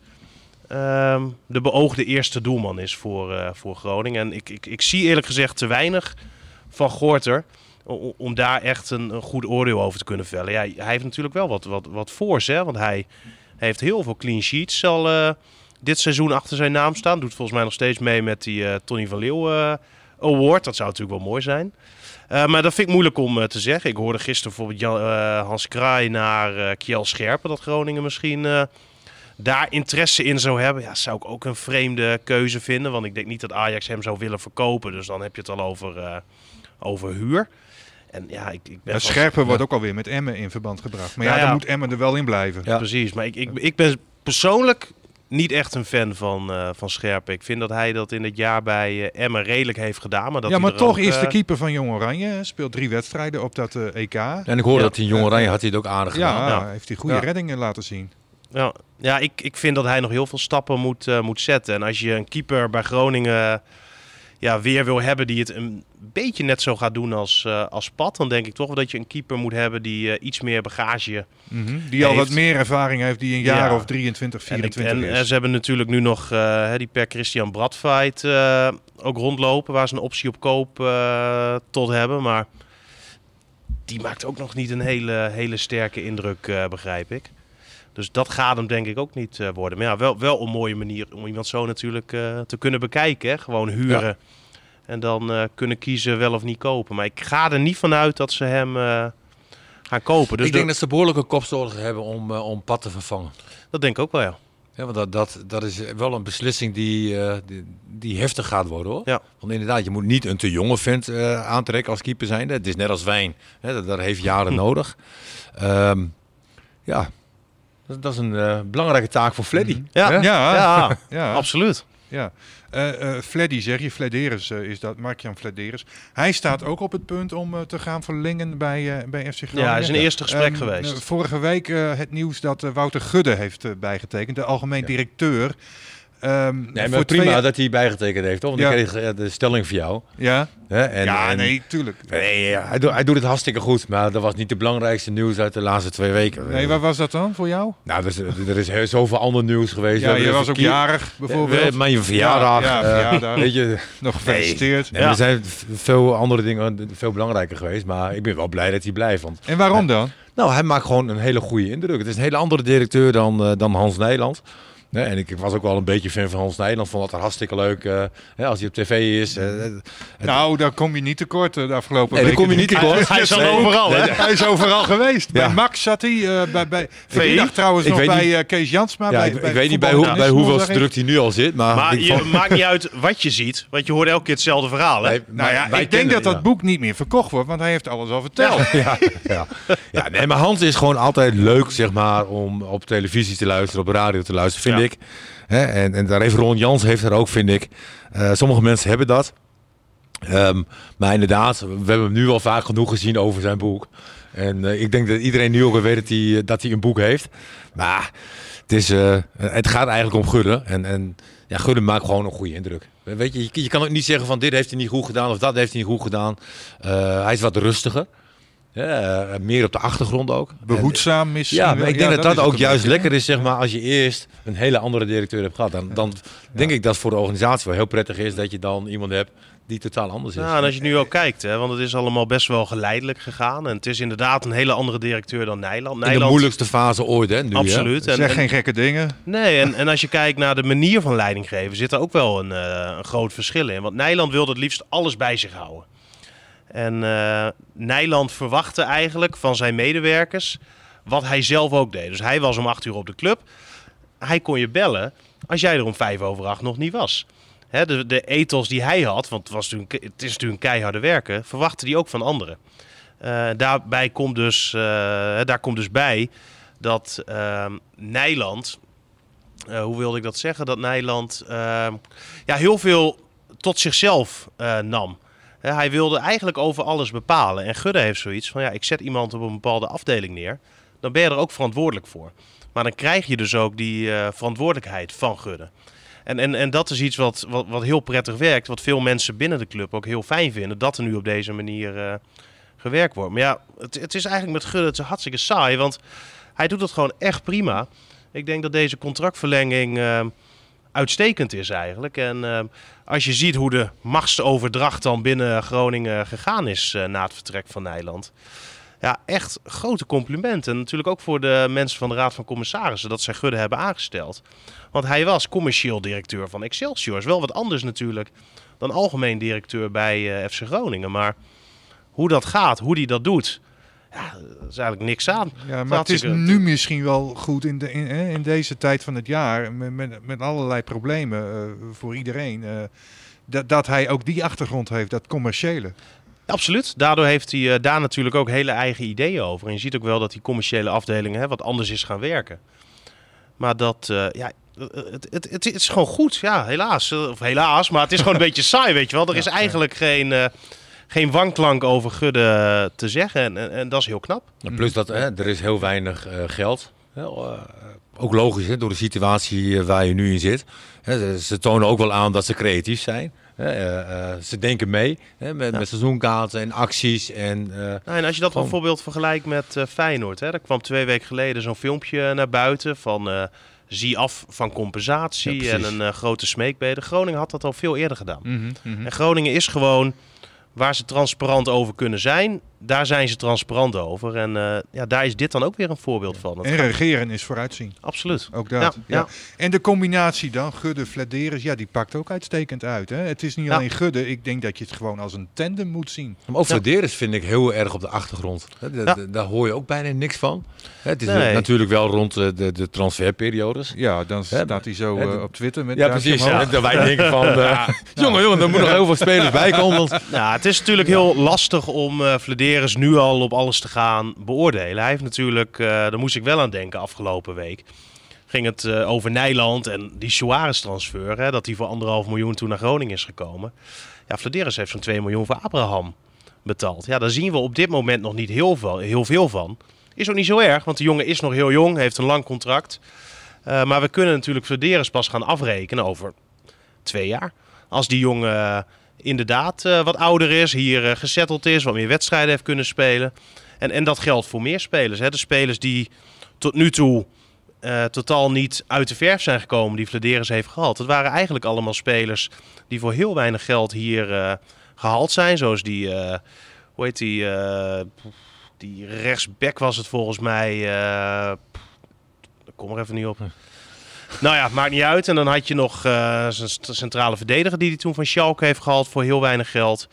um, de beoogde eerste doelman is voor, uh, voor Groningen. En ik, ik, ik zie eerlijk gezegd te weinig van Gorter om, om daar echt een, een goed oordeel over te kunnen vellen. Ja, hij heeft natuurlijk wel wat, wat, wat voor's, hè. Want hij heeft heel veel clean sheets al uh, dit seizoen achter zijn naam staan. Doet volgens mij nog steeds mee met die uh, Tony van Leeuw uh, Award. Dat zou natuurlijk wel mooi zijn. Uh, maar dat vind ik moeilijk om uh, te zeggen. Ik hoorde gisteren bijvoorbeeld Jan, uh, Hans Kraai naar uh, Kjell Scherpen. Dat Groningen misschien uh, daar interesse in zou hebben. Ja, zou ik ook een vreemde keuze vinden. Want ik denk niet dat Ajax hem zou willen verkopen. Dus dan heb je het al over, uh, over huur. En ja, ik, ik ben ja, Scherpen ja. wordt ook alweer met Emmen in verband gebracht. Maar ja, ja, ja. dan moet Emmen er wel in blijven. Ja. Precies, maar ik, ik, ik ben persoonlijk niet echt een fan van, uh, van Scherpen. Ik vind dat hij dat in het jaar bij uh, Emmen redelijk heeft gedaan. Maar dat ja, maar toch ook, is uh... de keeper van Jong Oranje. Speelt drie wedstrijden op dat uh, E K. En ik hoorde ja. dat in Jong Oranje had hij het ook aardig ja, gedaan. Ja, heeft hij goede ja. reddingen laten zien. Ja, ja ik, ik vind dat hij nog heel veel stappen moet, uh, moet zetten. En als je een keeper bij Groningen ja, weer wil hebben die het een beetje net zo gaat doen als, uh, als Pat, dan denk ik toch wel dat je een keeper moet hebben die uh, iets meer bagage mm-hmm. Die heeft. al wat meer ervaring heeft, die een jaar ja. of drieëntwintig, vierentwintig en, ik, en, is. En ze hebben natuurlijk nu nog uh, die Per Christian Bradfight uh, ook rondlopen, waar ze een optie op koop uh, tot hebben. Maar die maakt ook nog niet een hele, hele sterke indruk, uh, begrijp ik. Dus dat gaat hem denk ik ook niet uh, worden. Maar ja, wel, wel een mooie manier om iemand zo natuurlijk uh, te kunnen bekijken. Hè? Gewoon huren. Ja. En dan uh, kunnen kiezen wel of niet kopen. Maar ik ga er niet vanuit dat ze hem uh, gaan kopen. Dus ik denk de... dat ze behoorlijke kopzorgen hebben om, uh, om Pat te vervangen. Dat denk ik ook wel, ja. Ja, want dat, dat, dat is wel een beslissing die, uh, die, die heftig gaat worden, hoor. Ja. Want inderdaad, je moet niet een te jonge vent uh, aantrekken als keeper zijn. Het is net als wijn. Hè? Dat, dat heeft jaren hm. nodig. Um, ja, dat, dat is een uh, belangrijke taak voor Fleddy. Ja, ja, ja, ja, ja. absoluut. Ja. Uh, uh, Fleddy zeg je, Flederis uh, is dat, Mark-Jan Flederis. Hij staat ook op het punt om uh, te gaan verlengen bij, uh, bij F C Groningen. Ja, hij is een eerste gesprek um, geweest. Uh, vorige week uh, het nieuws dat uh, Wouter Gudde heeft uh, bijgetekend, de algemeen ja. directeur. Um, nee, maar prima twee... dat hij bijgetekend heeft, toch? Want ja. ik kreeg de stelling voor jou. Ja, He, en, ja en, nee, tuurlijk. Nee, ja, hij, doet, hij doet het hartstikke goed, maar dat was niet de belangrijkste nieuws uit de laatste twee weken. Nee, wat was dat dan voor jou? Nou, er is, er is heel zoveel ander nieuws geweest. Ja, je was ook jarig, bijvoorbeeld. Ja, mijn verjaardag. Ja, ja, verjaardag. Uh, weet je, nog gefeliciteerd. Nee, nee, ja. Er zijn veel andere dingen veel belangrijker geweest, maar ik ben wel blij dat hij blijft. Want, en waarom dan? Uh, nou, hij maakt gewoon een hele goede indruk. Het is een hele andere directeur dan, uh, dan Hans Nijland. Nee, en ik was ook wel een beetje fan van Hans Nijland. Vond dat hartstikke leuk uh, hè, als hij op tv is. Uh, het... Nou, daar kom je niet tekort uh, de afgelopen nee, weken. Nee, kom je niet tekort. Hij is al nee, overal, hè? Nee, hij is overal geweest. Ja. Bij Max zat hij. Uh, bij, bij, ik dacht trouwens ik nog bij uh, Kees Jansma. Ja, bij, ik, bij ik weet niet bij, hoe, bij hoeveel druk hij nu al zit. Maar, maar je vond... maakt niet uit wat je ziet. Want je hoort elke keer hetzelfde verhaal, hè? Nee, nou ja, ik denk dat dat ja. boek niet meer verkocht wordt. Want hij heeft alles al verteld. Ja, ja, ja. ja nee, maar Hans is gewoon altijd leuk, zeg maar, om op televisie te luisteren, op radio te luisteren, vind ja. ik. He, en, en daar heeft Ron Jans heeft er ook, vind ik. Uh, sommige mensen hebben dat. Um, maar inderdaad, we hebben hem nu al vaak genoeg gezien over zijn boek. En uh, ik denk dat iedereen nu ook wel weet dat hij, dat hij een boek heeft. Maar het, is, uh, het gaat eigenlijk om Gudde. En, en ja, Gudde maakt gewoon een goede indruk. Weet je, je, je kan ook niet zeggen van dit heeft hij niet goed gedaan of dat heeft hij niet goed gedaan. Uh, hij is wat rustiger. Ja, uh, meer op de achtergrond ook. Behoedzaam misschien. Ja, maar ik denk ja, dat dat, dat ook juist beetje, lekker is, zeg maar, als je eerst een hele andere directeur hebt gehad. Dan, dan ja. denk ik dat het voor de organisatie wel heel prettig is dat je dan iemand hebt die totaal anders is. Ja, en als je nu ook kijkt, hè, want het is allemaal best wel geleidelijk gegaan. En het is inderdaad een hele andere directeur dan Nijland. In de moeilijkste fase ooit, hè? Nu, absoluut. Hè? En, zeg en, geen gekke dingen. Nee, en, en als je kijkt naar de manier van leiding geven, zit er ook wel een, uh, een groot verschil in. Want Nijland wilde het liefst alles bij zich houden. En uh, Nijland verwachtte eigenlijk van zijn medewerkers wat hij zelf ook deed. Dus hij was om acht uur op de club. Hij kon je bellen als jij er om vijf over acht nog niet was. Hè, de, de ethos die hij had, want het, was natuurlijk, het is natuurlijk een keiharde werken, verwachtte hij ook van anderen. Uh, daarbij komt dus, uh, daar komt dus bij dat uh, Nijland, uh, hoe wilde ik dat zeggen, dat Nijland uh, ja, heel veel tot zichzelf uh, nam. Uh, hij wilde eigenlijk over alles bepalen. En Gudde heeft zoiets van, ja, ik zet iemand op een bepaalde afdeling neer, dan ben je er ook verantwoordelijk voor. Maar dan krijg je dus ook die uh, verantwoordelijkheid van Gudde. En, en, en dat is iets wat, wat, wat heel prettig werkt, wat veel mensen binnen de club ook heel fijn vinden, dat er nu op deze manier uh, gewerkt wordt. Maar ja, het, het is eigenlijk met Gudde het is hartstikke saai, want hij doet het gewoon echt prima. Ik denk dat deze contractverlenging uh, uitstekend is eigenlijk. En uh, als je ziet hoe de machtsoverdracht dan binnen Groningen gegaan is uh, na het vertrek van Nijland. Ja, echt grote complimenten. En natuurlijk ook voor de mensen van de Raad van Commissarissen dat zij Gudde hebben aangesteld. Want hij was commercieel directeur van Excelsior. Is wel wat anders natuurlijk dan algemeen directeur bij uh, F C Groningen. Maar hoe dat gaat, hoe hij dat doet, ja, er is eigenlijk niks aan. Ja, maar het is nu misschien wel goed in, de, in, in deze tijd van het jaar, met, met, met allerlei problemen uh, voor iedereen, uh, dat, dat hij ook die achtergrond heeft, dat commerciële. Absoluut. Daardoor heeft hij uh, daar natuurlijk ook hele eigen ideeën over. En je ziet ook wel dat die commerciële afdelingen hè, wat anders is gaan werken. Maar dat, uh, ja, het, het, het, het is gewoon goed. Ja, helaas. Of helaas, maar het is gewoon een beetje saai, weet je wel. Er ja, is eigenlijk ja. geen, uh, geen wanklank over Gudde te zeggen. En, en, en dat is heel knap. Plus dat hè, er is heel weinig uh, geld. Uh, ook logisch, hè, door de situatie waar je nu in zit. Hè, ze tonen ook wel aan dat ze creatief zijn. Uh, uh, ze denken mee hè, met, ja. met seizoenkaarten en acties. En, uh, nou, en als je dat gewoon bijvoorbeeld vergelijkt met uh, Feyenoord. Hè, er kwam twee weken geleden zo'n filmpje naar buiten van uh, zie af van compensatie ja, en een uh, grote smeekbede. Groningen had dat al veel eerder gedaan. Mm-hmm, mm-hmm. En Groningen is gewoon waar ze transparant over kunnen zijn. Daar zijn ze transparant over. En uh, ja, daar is dit dan ook weer een voorbeeld van. En regeren is vooruitzien. Absoluut. Ook dat. Ja, ja. ja. En de combinatie dan, Gudde, Vladeris, ja, die pakt ook uitstekend uit. Hè? Het is niet ja. alleen Gudde, ik denk dat je het gewoon als een tandem moet zien. Maar ook Vladeris ja. vind ik heel erg op de achtergrond. Da- da- ja. Daar hoor je ook bijna niks van. Het is nee. natuurlijk wel rond de, de, de transferperiodes. Ja, dan staat hij zo uh, op Twitter met ja, precies. Ja. Dat wij denken van, uh, ja. jongen, jongen, er moeten nog heel veel spelers bij komen. Want... Ja, het is natuurlijk heel lastig om uh, Vladeris nu al op alles te gaan beoordelen. Hij heeft natuurlijk, uh, daar moest ik wel aan denken afgelopen week, ging het uh, over Nijland en die Suarez-transfer, hè, dat hij voor anderhalf miljoen toen naar Groningen is gekomen. Ja, Vladeris heeft zo'n twee miljoen voor Abraham betaald. Ja, daar zien we op dit moment nog niet heel veel, heel veel van. Is ook niet zo erg, want de jongen is nog heel jong, heeft een lang contract. Uh, maar we kunnen natuurlijk Vladeris pas gaan afrekenen over twee jaar. Als die jongen uh, inderdaad uh, wat ouder is, hier uh, gesetteld is, wat meer wedstrijden heeft kunnen spelen. En, en dat geldt voor meer spelers. Hè. De spelers die tot nu toe uh, totaal niet uit de verf zijn gekomen, die Vladeris heeft gehaald. Dat waren eigenlijk allemaal spelers die voor heel weinig geld hier uh, gehaald zijn. Zoals die, uh, hoe heet die, uh, die rechtsback was het volgens mij. Uh, ik kom er even niet op. Nou ja, maakt niet uit. En dan had je nog uh, zijn centrale verdediger die hij toen van Schalke heeft gehaald voor heel weinig geld.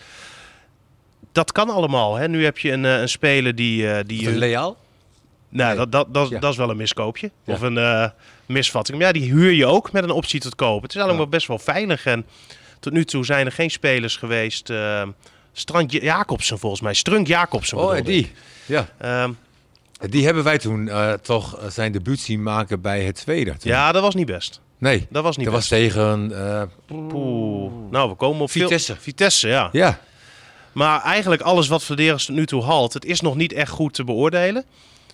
Dat kan allemaal. Hè. Nu heb je een, een speler die... Uh, die een Leal? Nou, nee. dat, dat, dat, ja. dat is wel een miskoopje. Ja. Of een uh, misvatting. Maar ja, die huur je ook met een optie tot kopen. Het is allemaal ja. best wel veilig. En tot nu toe zijn er geen spelers geweest. Uh, Strand Jacobsen volgens mij. Strunk Jacobsen. Oh, die. Ja. Um, die hebben wij toen uh, toch zijn debuut zien maken bij het tweede. Toen. Ja, dat was niet best. Nee, dat was niet dat best. was tegen... Uh, Poeh. Nou, we komen op Vitesse. Veel... Vitesse, ja. Ja. Maar eigenlijk alles wat Vladeris tot nu toe haalt, het is nog niet echt goed te beoordelen.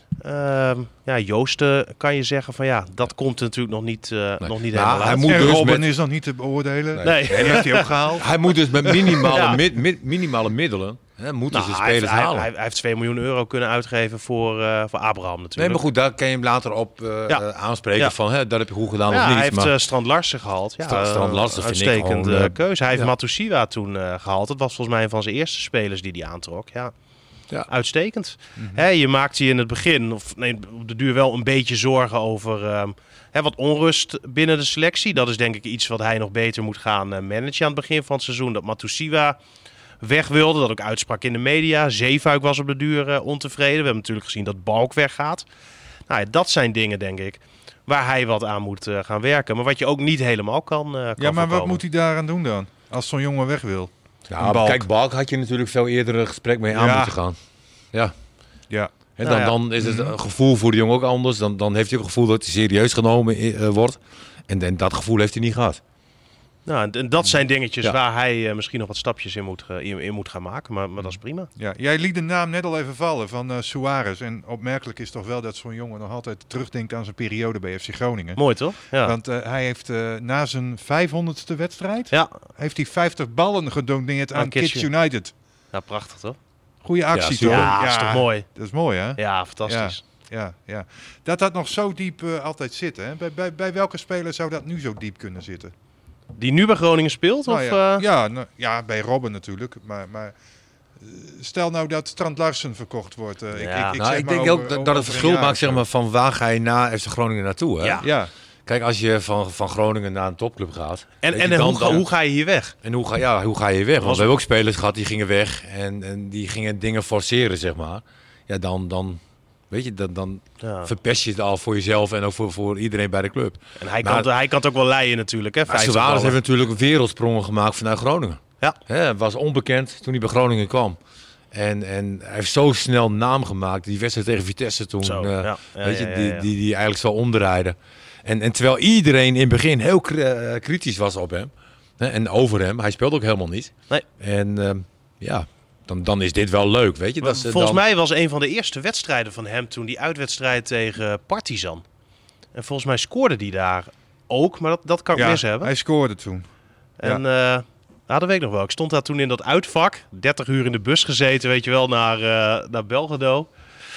Uh, ja, Joosten kan je zeggen van ja, dat komt er natuurlijk nog niet, uh, Nee. nog niet Nou, helemaal hij uit. moet en dus Robben met- is nog niet te beoordelen. Nee. Die heeft hij ook gehaald. Hij moet dus met minimale, Ja. mid- mid- minimale middelen, hè, moeten Nou, ze hij, heeft, spelers hij, halen. hij, hij heeft twee miljoen euro kunnen uitgeven voor, uh, voor Abraham nee, natuurlijk. maar goed, daar kan je hem later op uh, Ja. uh, aanspreken Ja. van, hè, dat heb je goed gedaan Ja, of niet. hij heeft maar, uh, Strand Larsen gehaald. Ja, Strand- Strand Larsen uh, vind ik uitstekende gewoon, uh, keuze. Hij heeft ja. Matusiwa toen uh, gehaald. Dat was volgens mij een van zijn eerste spelers die hij aantrok. Ja. Ja. Uitstekend. Mhm. Hè, je maakt je in het begin, of nee, op de duur wel een beetje zorgen over um, hè, wat onrust binnen de selectie. Dat is denk ik iets wat hij nog beter moet gaan uh, managen aan het begin van het seizoen. Dat Matusiwa weg wilde, dat ook uitsprak in de media. Zeefuik was op de duur uh, ontevreden. We hebben natuurlijk gezien dat Balk weggaat. Nou, ja, dat zijn dingen denk ik waar hij wat aan moet uh, gaan werken. Maar wat je ook niet helemaal kan, uh, kan Ja, maar wat voorkomen. moet hij daaraan doen dan? Als zo'n jongen weg wil. Ja, Balk. kijk, Balk had je natuurlijk veel eerder een gesprek mee aan Ja. moeten gaan. Ja. Ja. En Nou dan, ja. dan is het een gevoel voor de jongen ook anders. Dan, dan heeft hij ook het gevoel dat hij serieus genomen uh, wordt. En, en dat gevoel heeft hij niet gehad. Nou, en- en dat zijn dingetjes Ja. waar hij uh, misschien nog wat stapjes in moet, uh, in, in moet gaan maken. Maar, maar dat is prima. Ja, jij liet de naam net al even vallen van uh, Suarez. En opmerkelijk is toch wel dat zo'n jongen nog altijd terugdenkt aan zijn periode bij F C Groningen. Mooi toch? Ja. Want uh, hij heeft uh, na zijn vijfhonderdste wedstrijd Ja. heeft hij vijftig ballen gedoneerd aan Aan Kids Kids United. ja, prachtig toch? Goeie actie super. toch? Ja, dat is toch mooi? Dat is mooi hè? Ja, fantastisch. Ja, ja. Dat dat nog zo diep uh, altijd zit. Hè? Bij, bij, bij welke speler zou dat nu zo diep kunnen zitten? Die nu bij Groningen speelt? Nou of, ja, uh, ja, nou, ja, bij Robben natuurlijk. Maar, maar uh, stel nou dat Strand Larsen verkocht wordt. Uh, Ja. ik, ik, ik, nou, zeg ik maar denk over- ook dat, over dat het een verschil jaar maakt of zeg zo. maar, van waar ga je na F C Groningen naartoe. Hè? Ja. Ja, Kijk, als je van, van Groningen naar een topclub gaat. En, weet en je, dan- hoe, ga, dan- hoe ga je hier weg? En hoe ga, ja, hoe ga je weg? Want Was- we hebben ook spelers gehad die gingen weg en, en die gingen dingen forceren, zeg maar. Ja, dan, dan, weet je, dan, dan Ja. verpest je het al voor jezelf en ook voor, voor iedereen bij de club. En hij, Maar- kan, hij kan het ook wel leiden natuurlijk. Hè? Maar vijftig Suarez ballen. heeft natuurlijk wereldsprongen gemaakt vanuit Groningen. Ja. Hè, was onbekend toen hij bij Groningen kwam. En, en hij heeft zo snel naam gemaakt. Die wedstrijd tegen Vitesse toen, Zo, eh, ja. Ja, weet je, ja, ja, die, ja. die, die eigenlijk zo omdraaide. En, en terwijl iedereen in het begin heel kri- eh, kritisch was op hem. Hè, en over hem. Hij speelde ook helemaal niet. Nee. En ehm, ja, dan, dan is dit wel leuk, weet je. Dat ze Volgens dan, mij was een van de eerste wedstrijden van hem toen die uitwedstrijd tegen Partizan. En volgens mij scoorde die daar ook, maar dat, dat kan ik ja mis hebben. hij scoorde toen. En ja. Nou, dat weet ik nog wel. Ik stond daar toen in dat uitvak, dertig uur in de bus gezeten, weet je wel, naar, uh, naar Belgrado.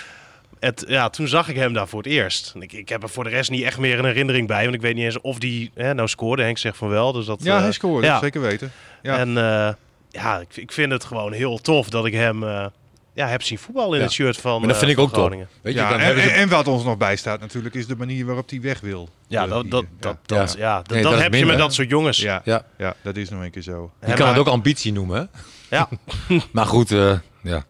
En t- ja, toen zag ik hem daar voor het eerst. En ik, ik heb er voor de rest niet echt meer een herinnering bij, want ik weet niet eens of die hè, nou scoorde. Henk zegt van wel. Dus dat, Ja, uh, hij scoorde, ja. zeker weten. Ja. En uh, ja, ik, ik vind het gewoon heel tof dat ik hem uh, ja, heb zien voetballen in Ja. het shirt van maar dat vind uh, ik ook van top. Groningen. Weet je, ja, dan en, hebben ze... en, en wat ons nog bijstaat natuurlijk is de manier waarop hij weg wil. Ja, Uh, dat, die- dat, ja. dat, dat, Ja. ja. dat, Nee, dat dat is heb je minder, met hè? dat soort jongens. Ja, Ja. ja, dat is nog een keer zo. Je Hè, kan maar- het ook ambitie noemen, hè? Ja. Maar goed, uh, ja.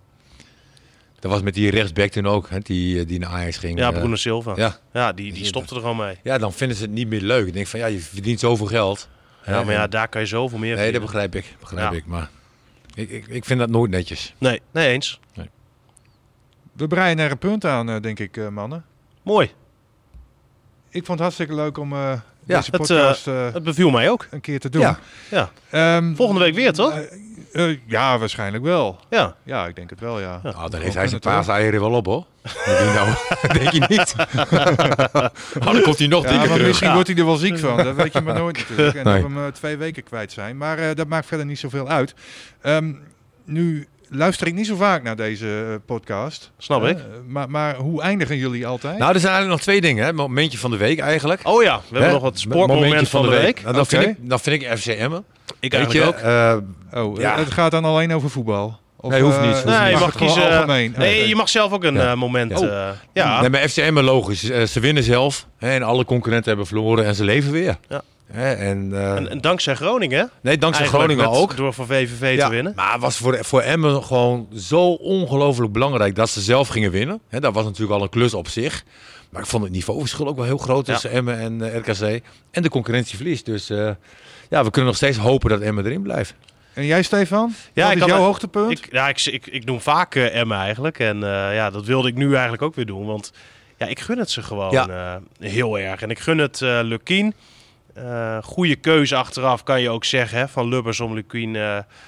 Dat was met die rechtsback toen ook, hè, die, die naar Ajax ging. Ja, uh, Bruno Silva. ja. Ja, die, die stopte er gewoon mee. Ja, dan vinden ze het niet meer leuk. Ik denk van, ja, je verdient zoveel geld. Ja, Hè, maar ja, en- daar kan je zoveel meer Nee, dat verdienen. begrijp ik. Begrijp Ja. ik. Maar ik, ik, ik vind dat nooit netjes. Nee, nee eens. We breien er een punt aan, uh, denk ik, uh, mannen. Mooi. Ik vond het hartstikke leuk om uh, Ja, deze het, podcast uh, Het beviel mij ook. een keer te doen. Ja. Ja. Ehm, Volgende week weer, toch? uh, uh, ja, waarschijnlijk wel. Ja. Ja, ik denk het wel, ja. Nou, dan Gewoon heeft hij zijn kunnen, toch? paaseieren wel op, hoor. Denk je nou? Denk je niet? oh, dan komt hij nog Ja, dikker maar terug. misschien Ja. wordt hij er wel ziek van. Dat weet je maar nooit natuurlijk. En Nee. dat we hem uh, twee weken kwijt zijn. Maar uh, dat maakt verder niet zoveel uit. Um, nu luister ik niet zo vaak naar deze uh, podcast. Snap ik. Uh, maar, maar hoe eindigen jullie altijd? Nou, er zijn eigenlijk nog twee dingen. Hè. Momentje van de week eigenlijk. Oh ja, we hebben Hè? nog het sportmoment van de week. Nou, dan, Oké. vind ik, dan vind ik F C Emmen. Ik Weet eigenlijk je, ook. eh, oh, ja. het gaat dan alleen over voetbal? Of, Nee, hoeft uh, niet, hoeft Nee, je niet. mag het gewoon kiezen. algemeen? Nee, Oké. je mag zelf ook een Ja. uh, moment. Oh. Uh, ja. Nee, maar F C Emmen logisch. Eh, ze winnen zelf. Hè, en alle concurrenten hebben verloren en ze leven weer. Ja. Hè, en, uh, En, en dankzij Groningen. hè? nee, dankzij Eigenlijk Groningen met- ook. Door voor V V V Ja, te winnen. maar het was voor, voor Emmen gewoon zo ongelooflijk belangrijk dat ze zelf gingen winnen. Hè, dat was natuurlijk al een klus op zich. Maar ik vond het niveauverschil ook wel heel groot Ja. tussen Emmen en uh, R K C. En de concurrentie verliest. Dus uh, ja, we kunnen nog steeds hopen dat Emmen erin blijft. En jij, Stefan? Ja, Wat ik is had jouw een- hoogtepunt? Ik, ja, ik, ik, ik noem vaak uh, Emmen eigenlijk. En uh, ja, dat wilde ik nu eigenlijk ook weer doen. Want ja, ik gun het ze gewoon Ja. uh, heel erg. En ik gun het uh, Lukien. Uh, goede keuze achteraf kan je ook zeggen hè, van Lubbers om Lukien uh,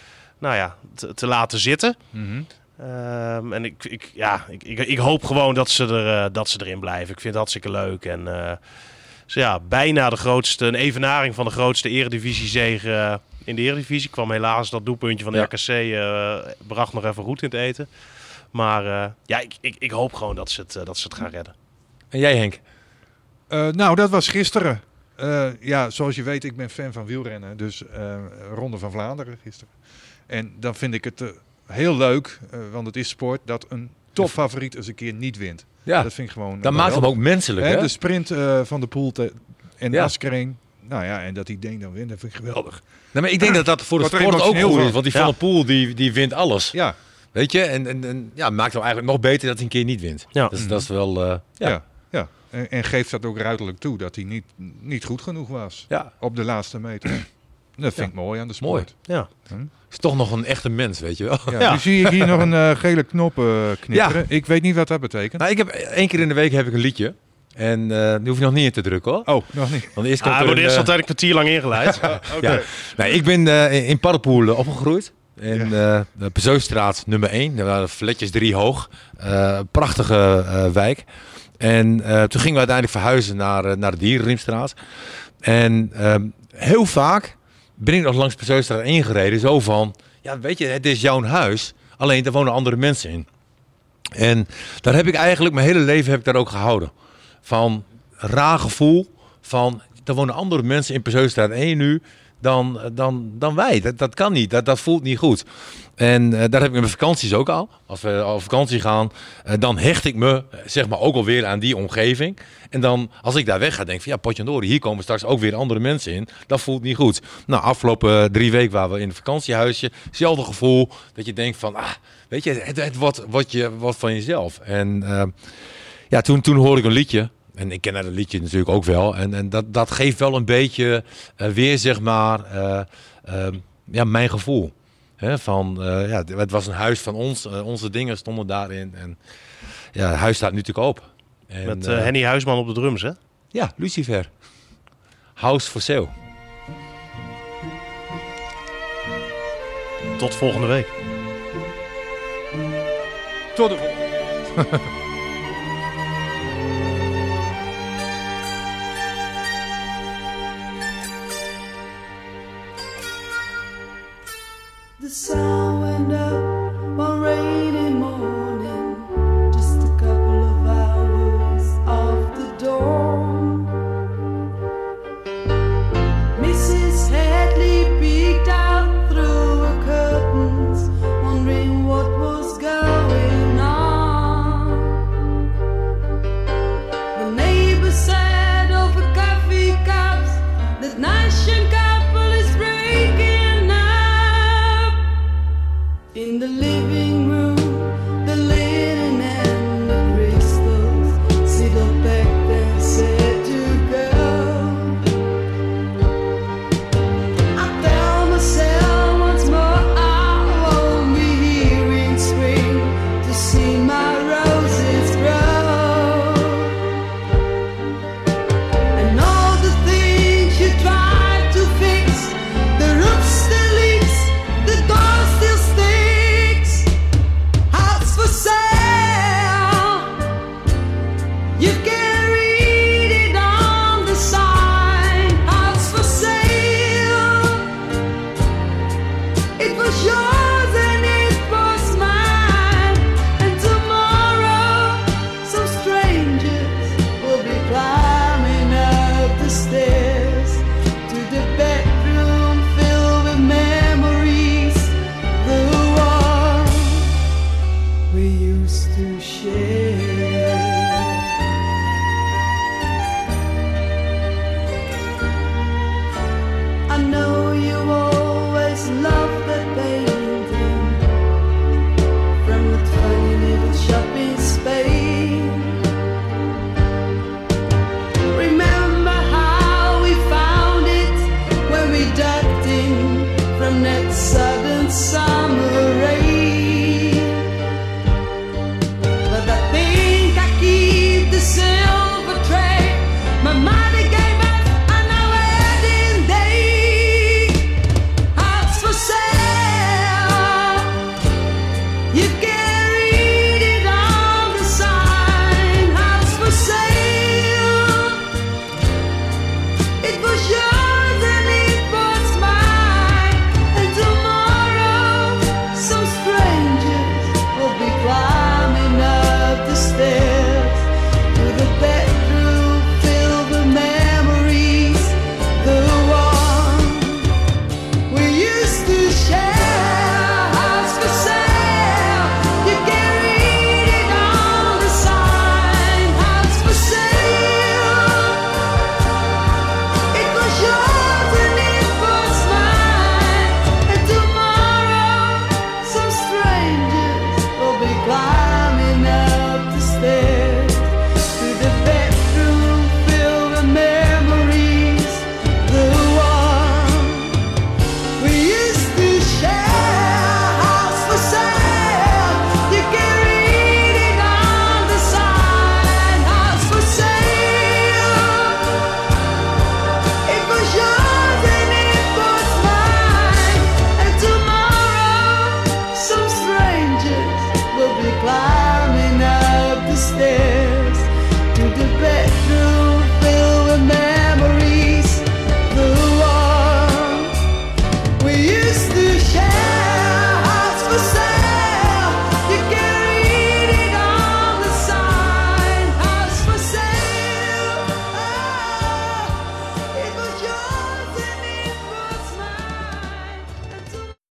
nou ja, te, te laten zitten. Mm-hmm. Um, en ik, ik, ja, ik, ik, ik hoop gewoon dat ze, er, uh, dat ze erin blijven. Ik vind het hartstikke leuk. En uh, dus ja, bijna de grootste, een evenaring van de grootste eredivisiezege uh, in de eredivisie. Kwam helaas dat doelpuntje van de ja. R K C uh, bracht nog even goed in het eten. Maar uh, ja, ik, ik, ik hoop gewoon dat ze het, uh, dat ze het gaan redden. En jij, Henk? Uh, nou, dat was gisteren. Uh, ja, zoals je weet, ik ben fan van wielrennen. Dus uh, Ronde van Vlaanderen gisteren. En dan vind ik het uh, heel leuk, uh, want het is sport, dat een topfavoriet eens een keer niet wint. Ja, dat vind ik gewoon... dat maakt hem ook menselijk, hè? hè? De sprint uh, van de Poel te, en ja. Askreen. Nou ja, en dat die Deen dan wint, dat vind ik geweldig. Nee, maar ik denk dat dat voor de Wat er sport ook emotioneel goed is. van. Want die Ja. Van der Poel, die, die wint alles. Ja, Weet je? En, en, en ja, maakt hem eigenlijk nog beter dat hij een keer niet wint. Ja. Dus dat is wel... Uh, ja. ja. ja. En, en geeft dat ook ruidelijk toe, dat hij niet, niet goed genoeg was ja. op de laatste meter. Dat vind Ja. ik mooi aan de sport. Ja. Is toch nog een echte mens, weet je wel. Ja, Ja. Nu zie ik hier nog een uh, gele knop uh, knipperen. Ja. Ik weet niet wat dat betekent. Nou, ik heb één keer in de week heb ik een liedje. En uh, die hoef je nog niet in te drukken, hoor. Oh, nog niet. Want eerst komt Ah, er wordt een, eerst uh, altijd een kwartier lang ingeleid. ja. Nee, ik ben uh, in, in Paddepoel uh, opgegroeid. In uh, de Pezeusstraat nummer één. Daar waren flatjes drie hoog. Uh, prachtige uh, wijk. En uh, toen gingen we uiteindelijk verhuizen naar, uh, naar de Dierenriemstraat. En uh, heel vaak ben ik nog langs Pezeusstraat één gereden. Zo van, ja weet je, het is jouw huis. Alleen daar wonen andere mensen in. En daar heb ik eigenlijk, mijn hele leven heb ik daar ook gehouden. Van raar gevoel van, er wonen andere mensen in Pezeusstraat één nu dan, dan, dan wij. Dat, dat kan niet, dat, dat voelt niet goed. En uh, daar heb ik met mijn vakanties ook al. Als we op vakantie gaan, uh, dan hecht ik me uh, zeg maar ook alweer aan die omgeving. En dan, als ik daar weg ga, denk ik van ja, potjandori, hier komen straks ook weer andere mensen in. Dat voelt niet goed. Nou, afgelopen uh, drie weken waren we in een vakantiehuisje. Hetzelfde gevoel dat je denkt van, ah, weet je, het, het wordt wat, je, wat van jezelf. En uh, ja, toen, toen hoorde ik een liedje. En ik ken dat liedje natuurlijk ook wel. En, en dat, dat geeft wel een beetje uh, weer, zeg maar, uh, uh, ja, mijn gevoel. He, van, uh, ja, het was een huis van ons. Uh, onze dingen stonden daarin. En ja, het huis staat nu natuurlijk open. En, Met uh, uh, Henny Huisman op de drums, hè? ja, Lucifer. House for sale. Tot volgende week. Tot de volgende.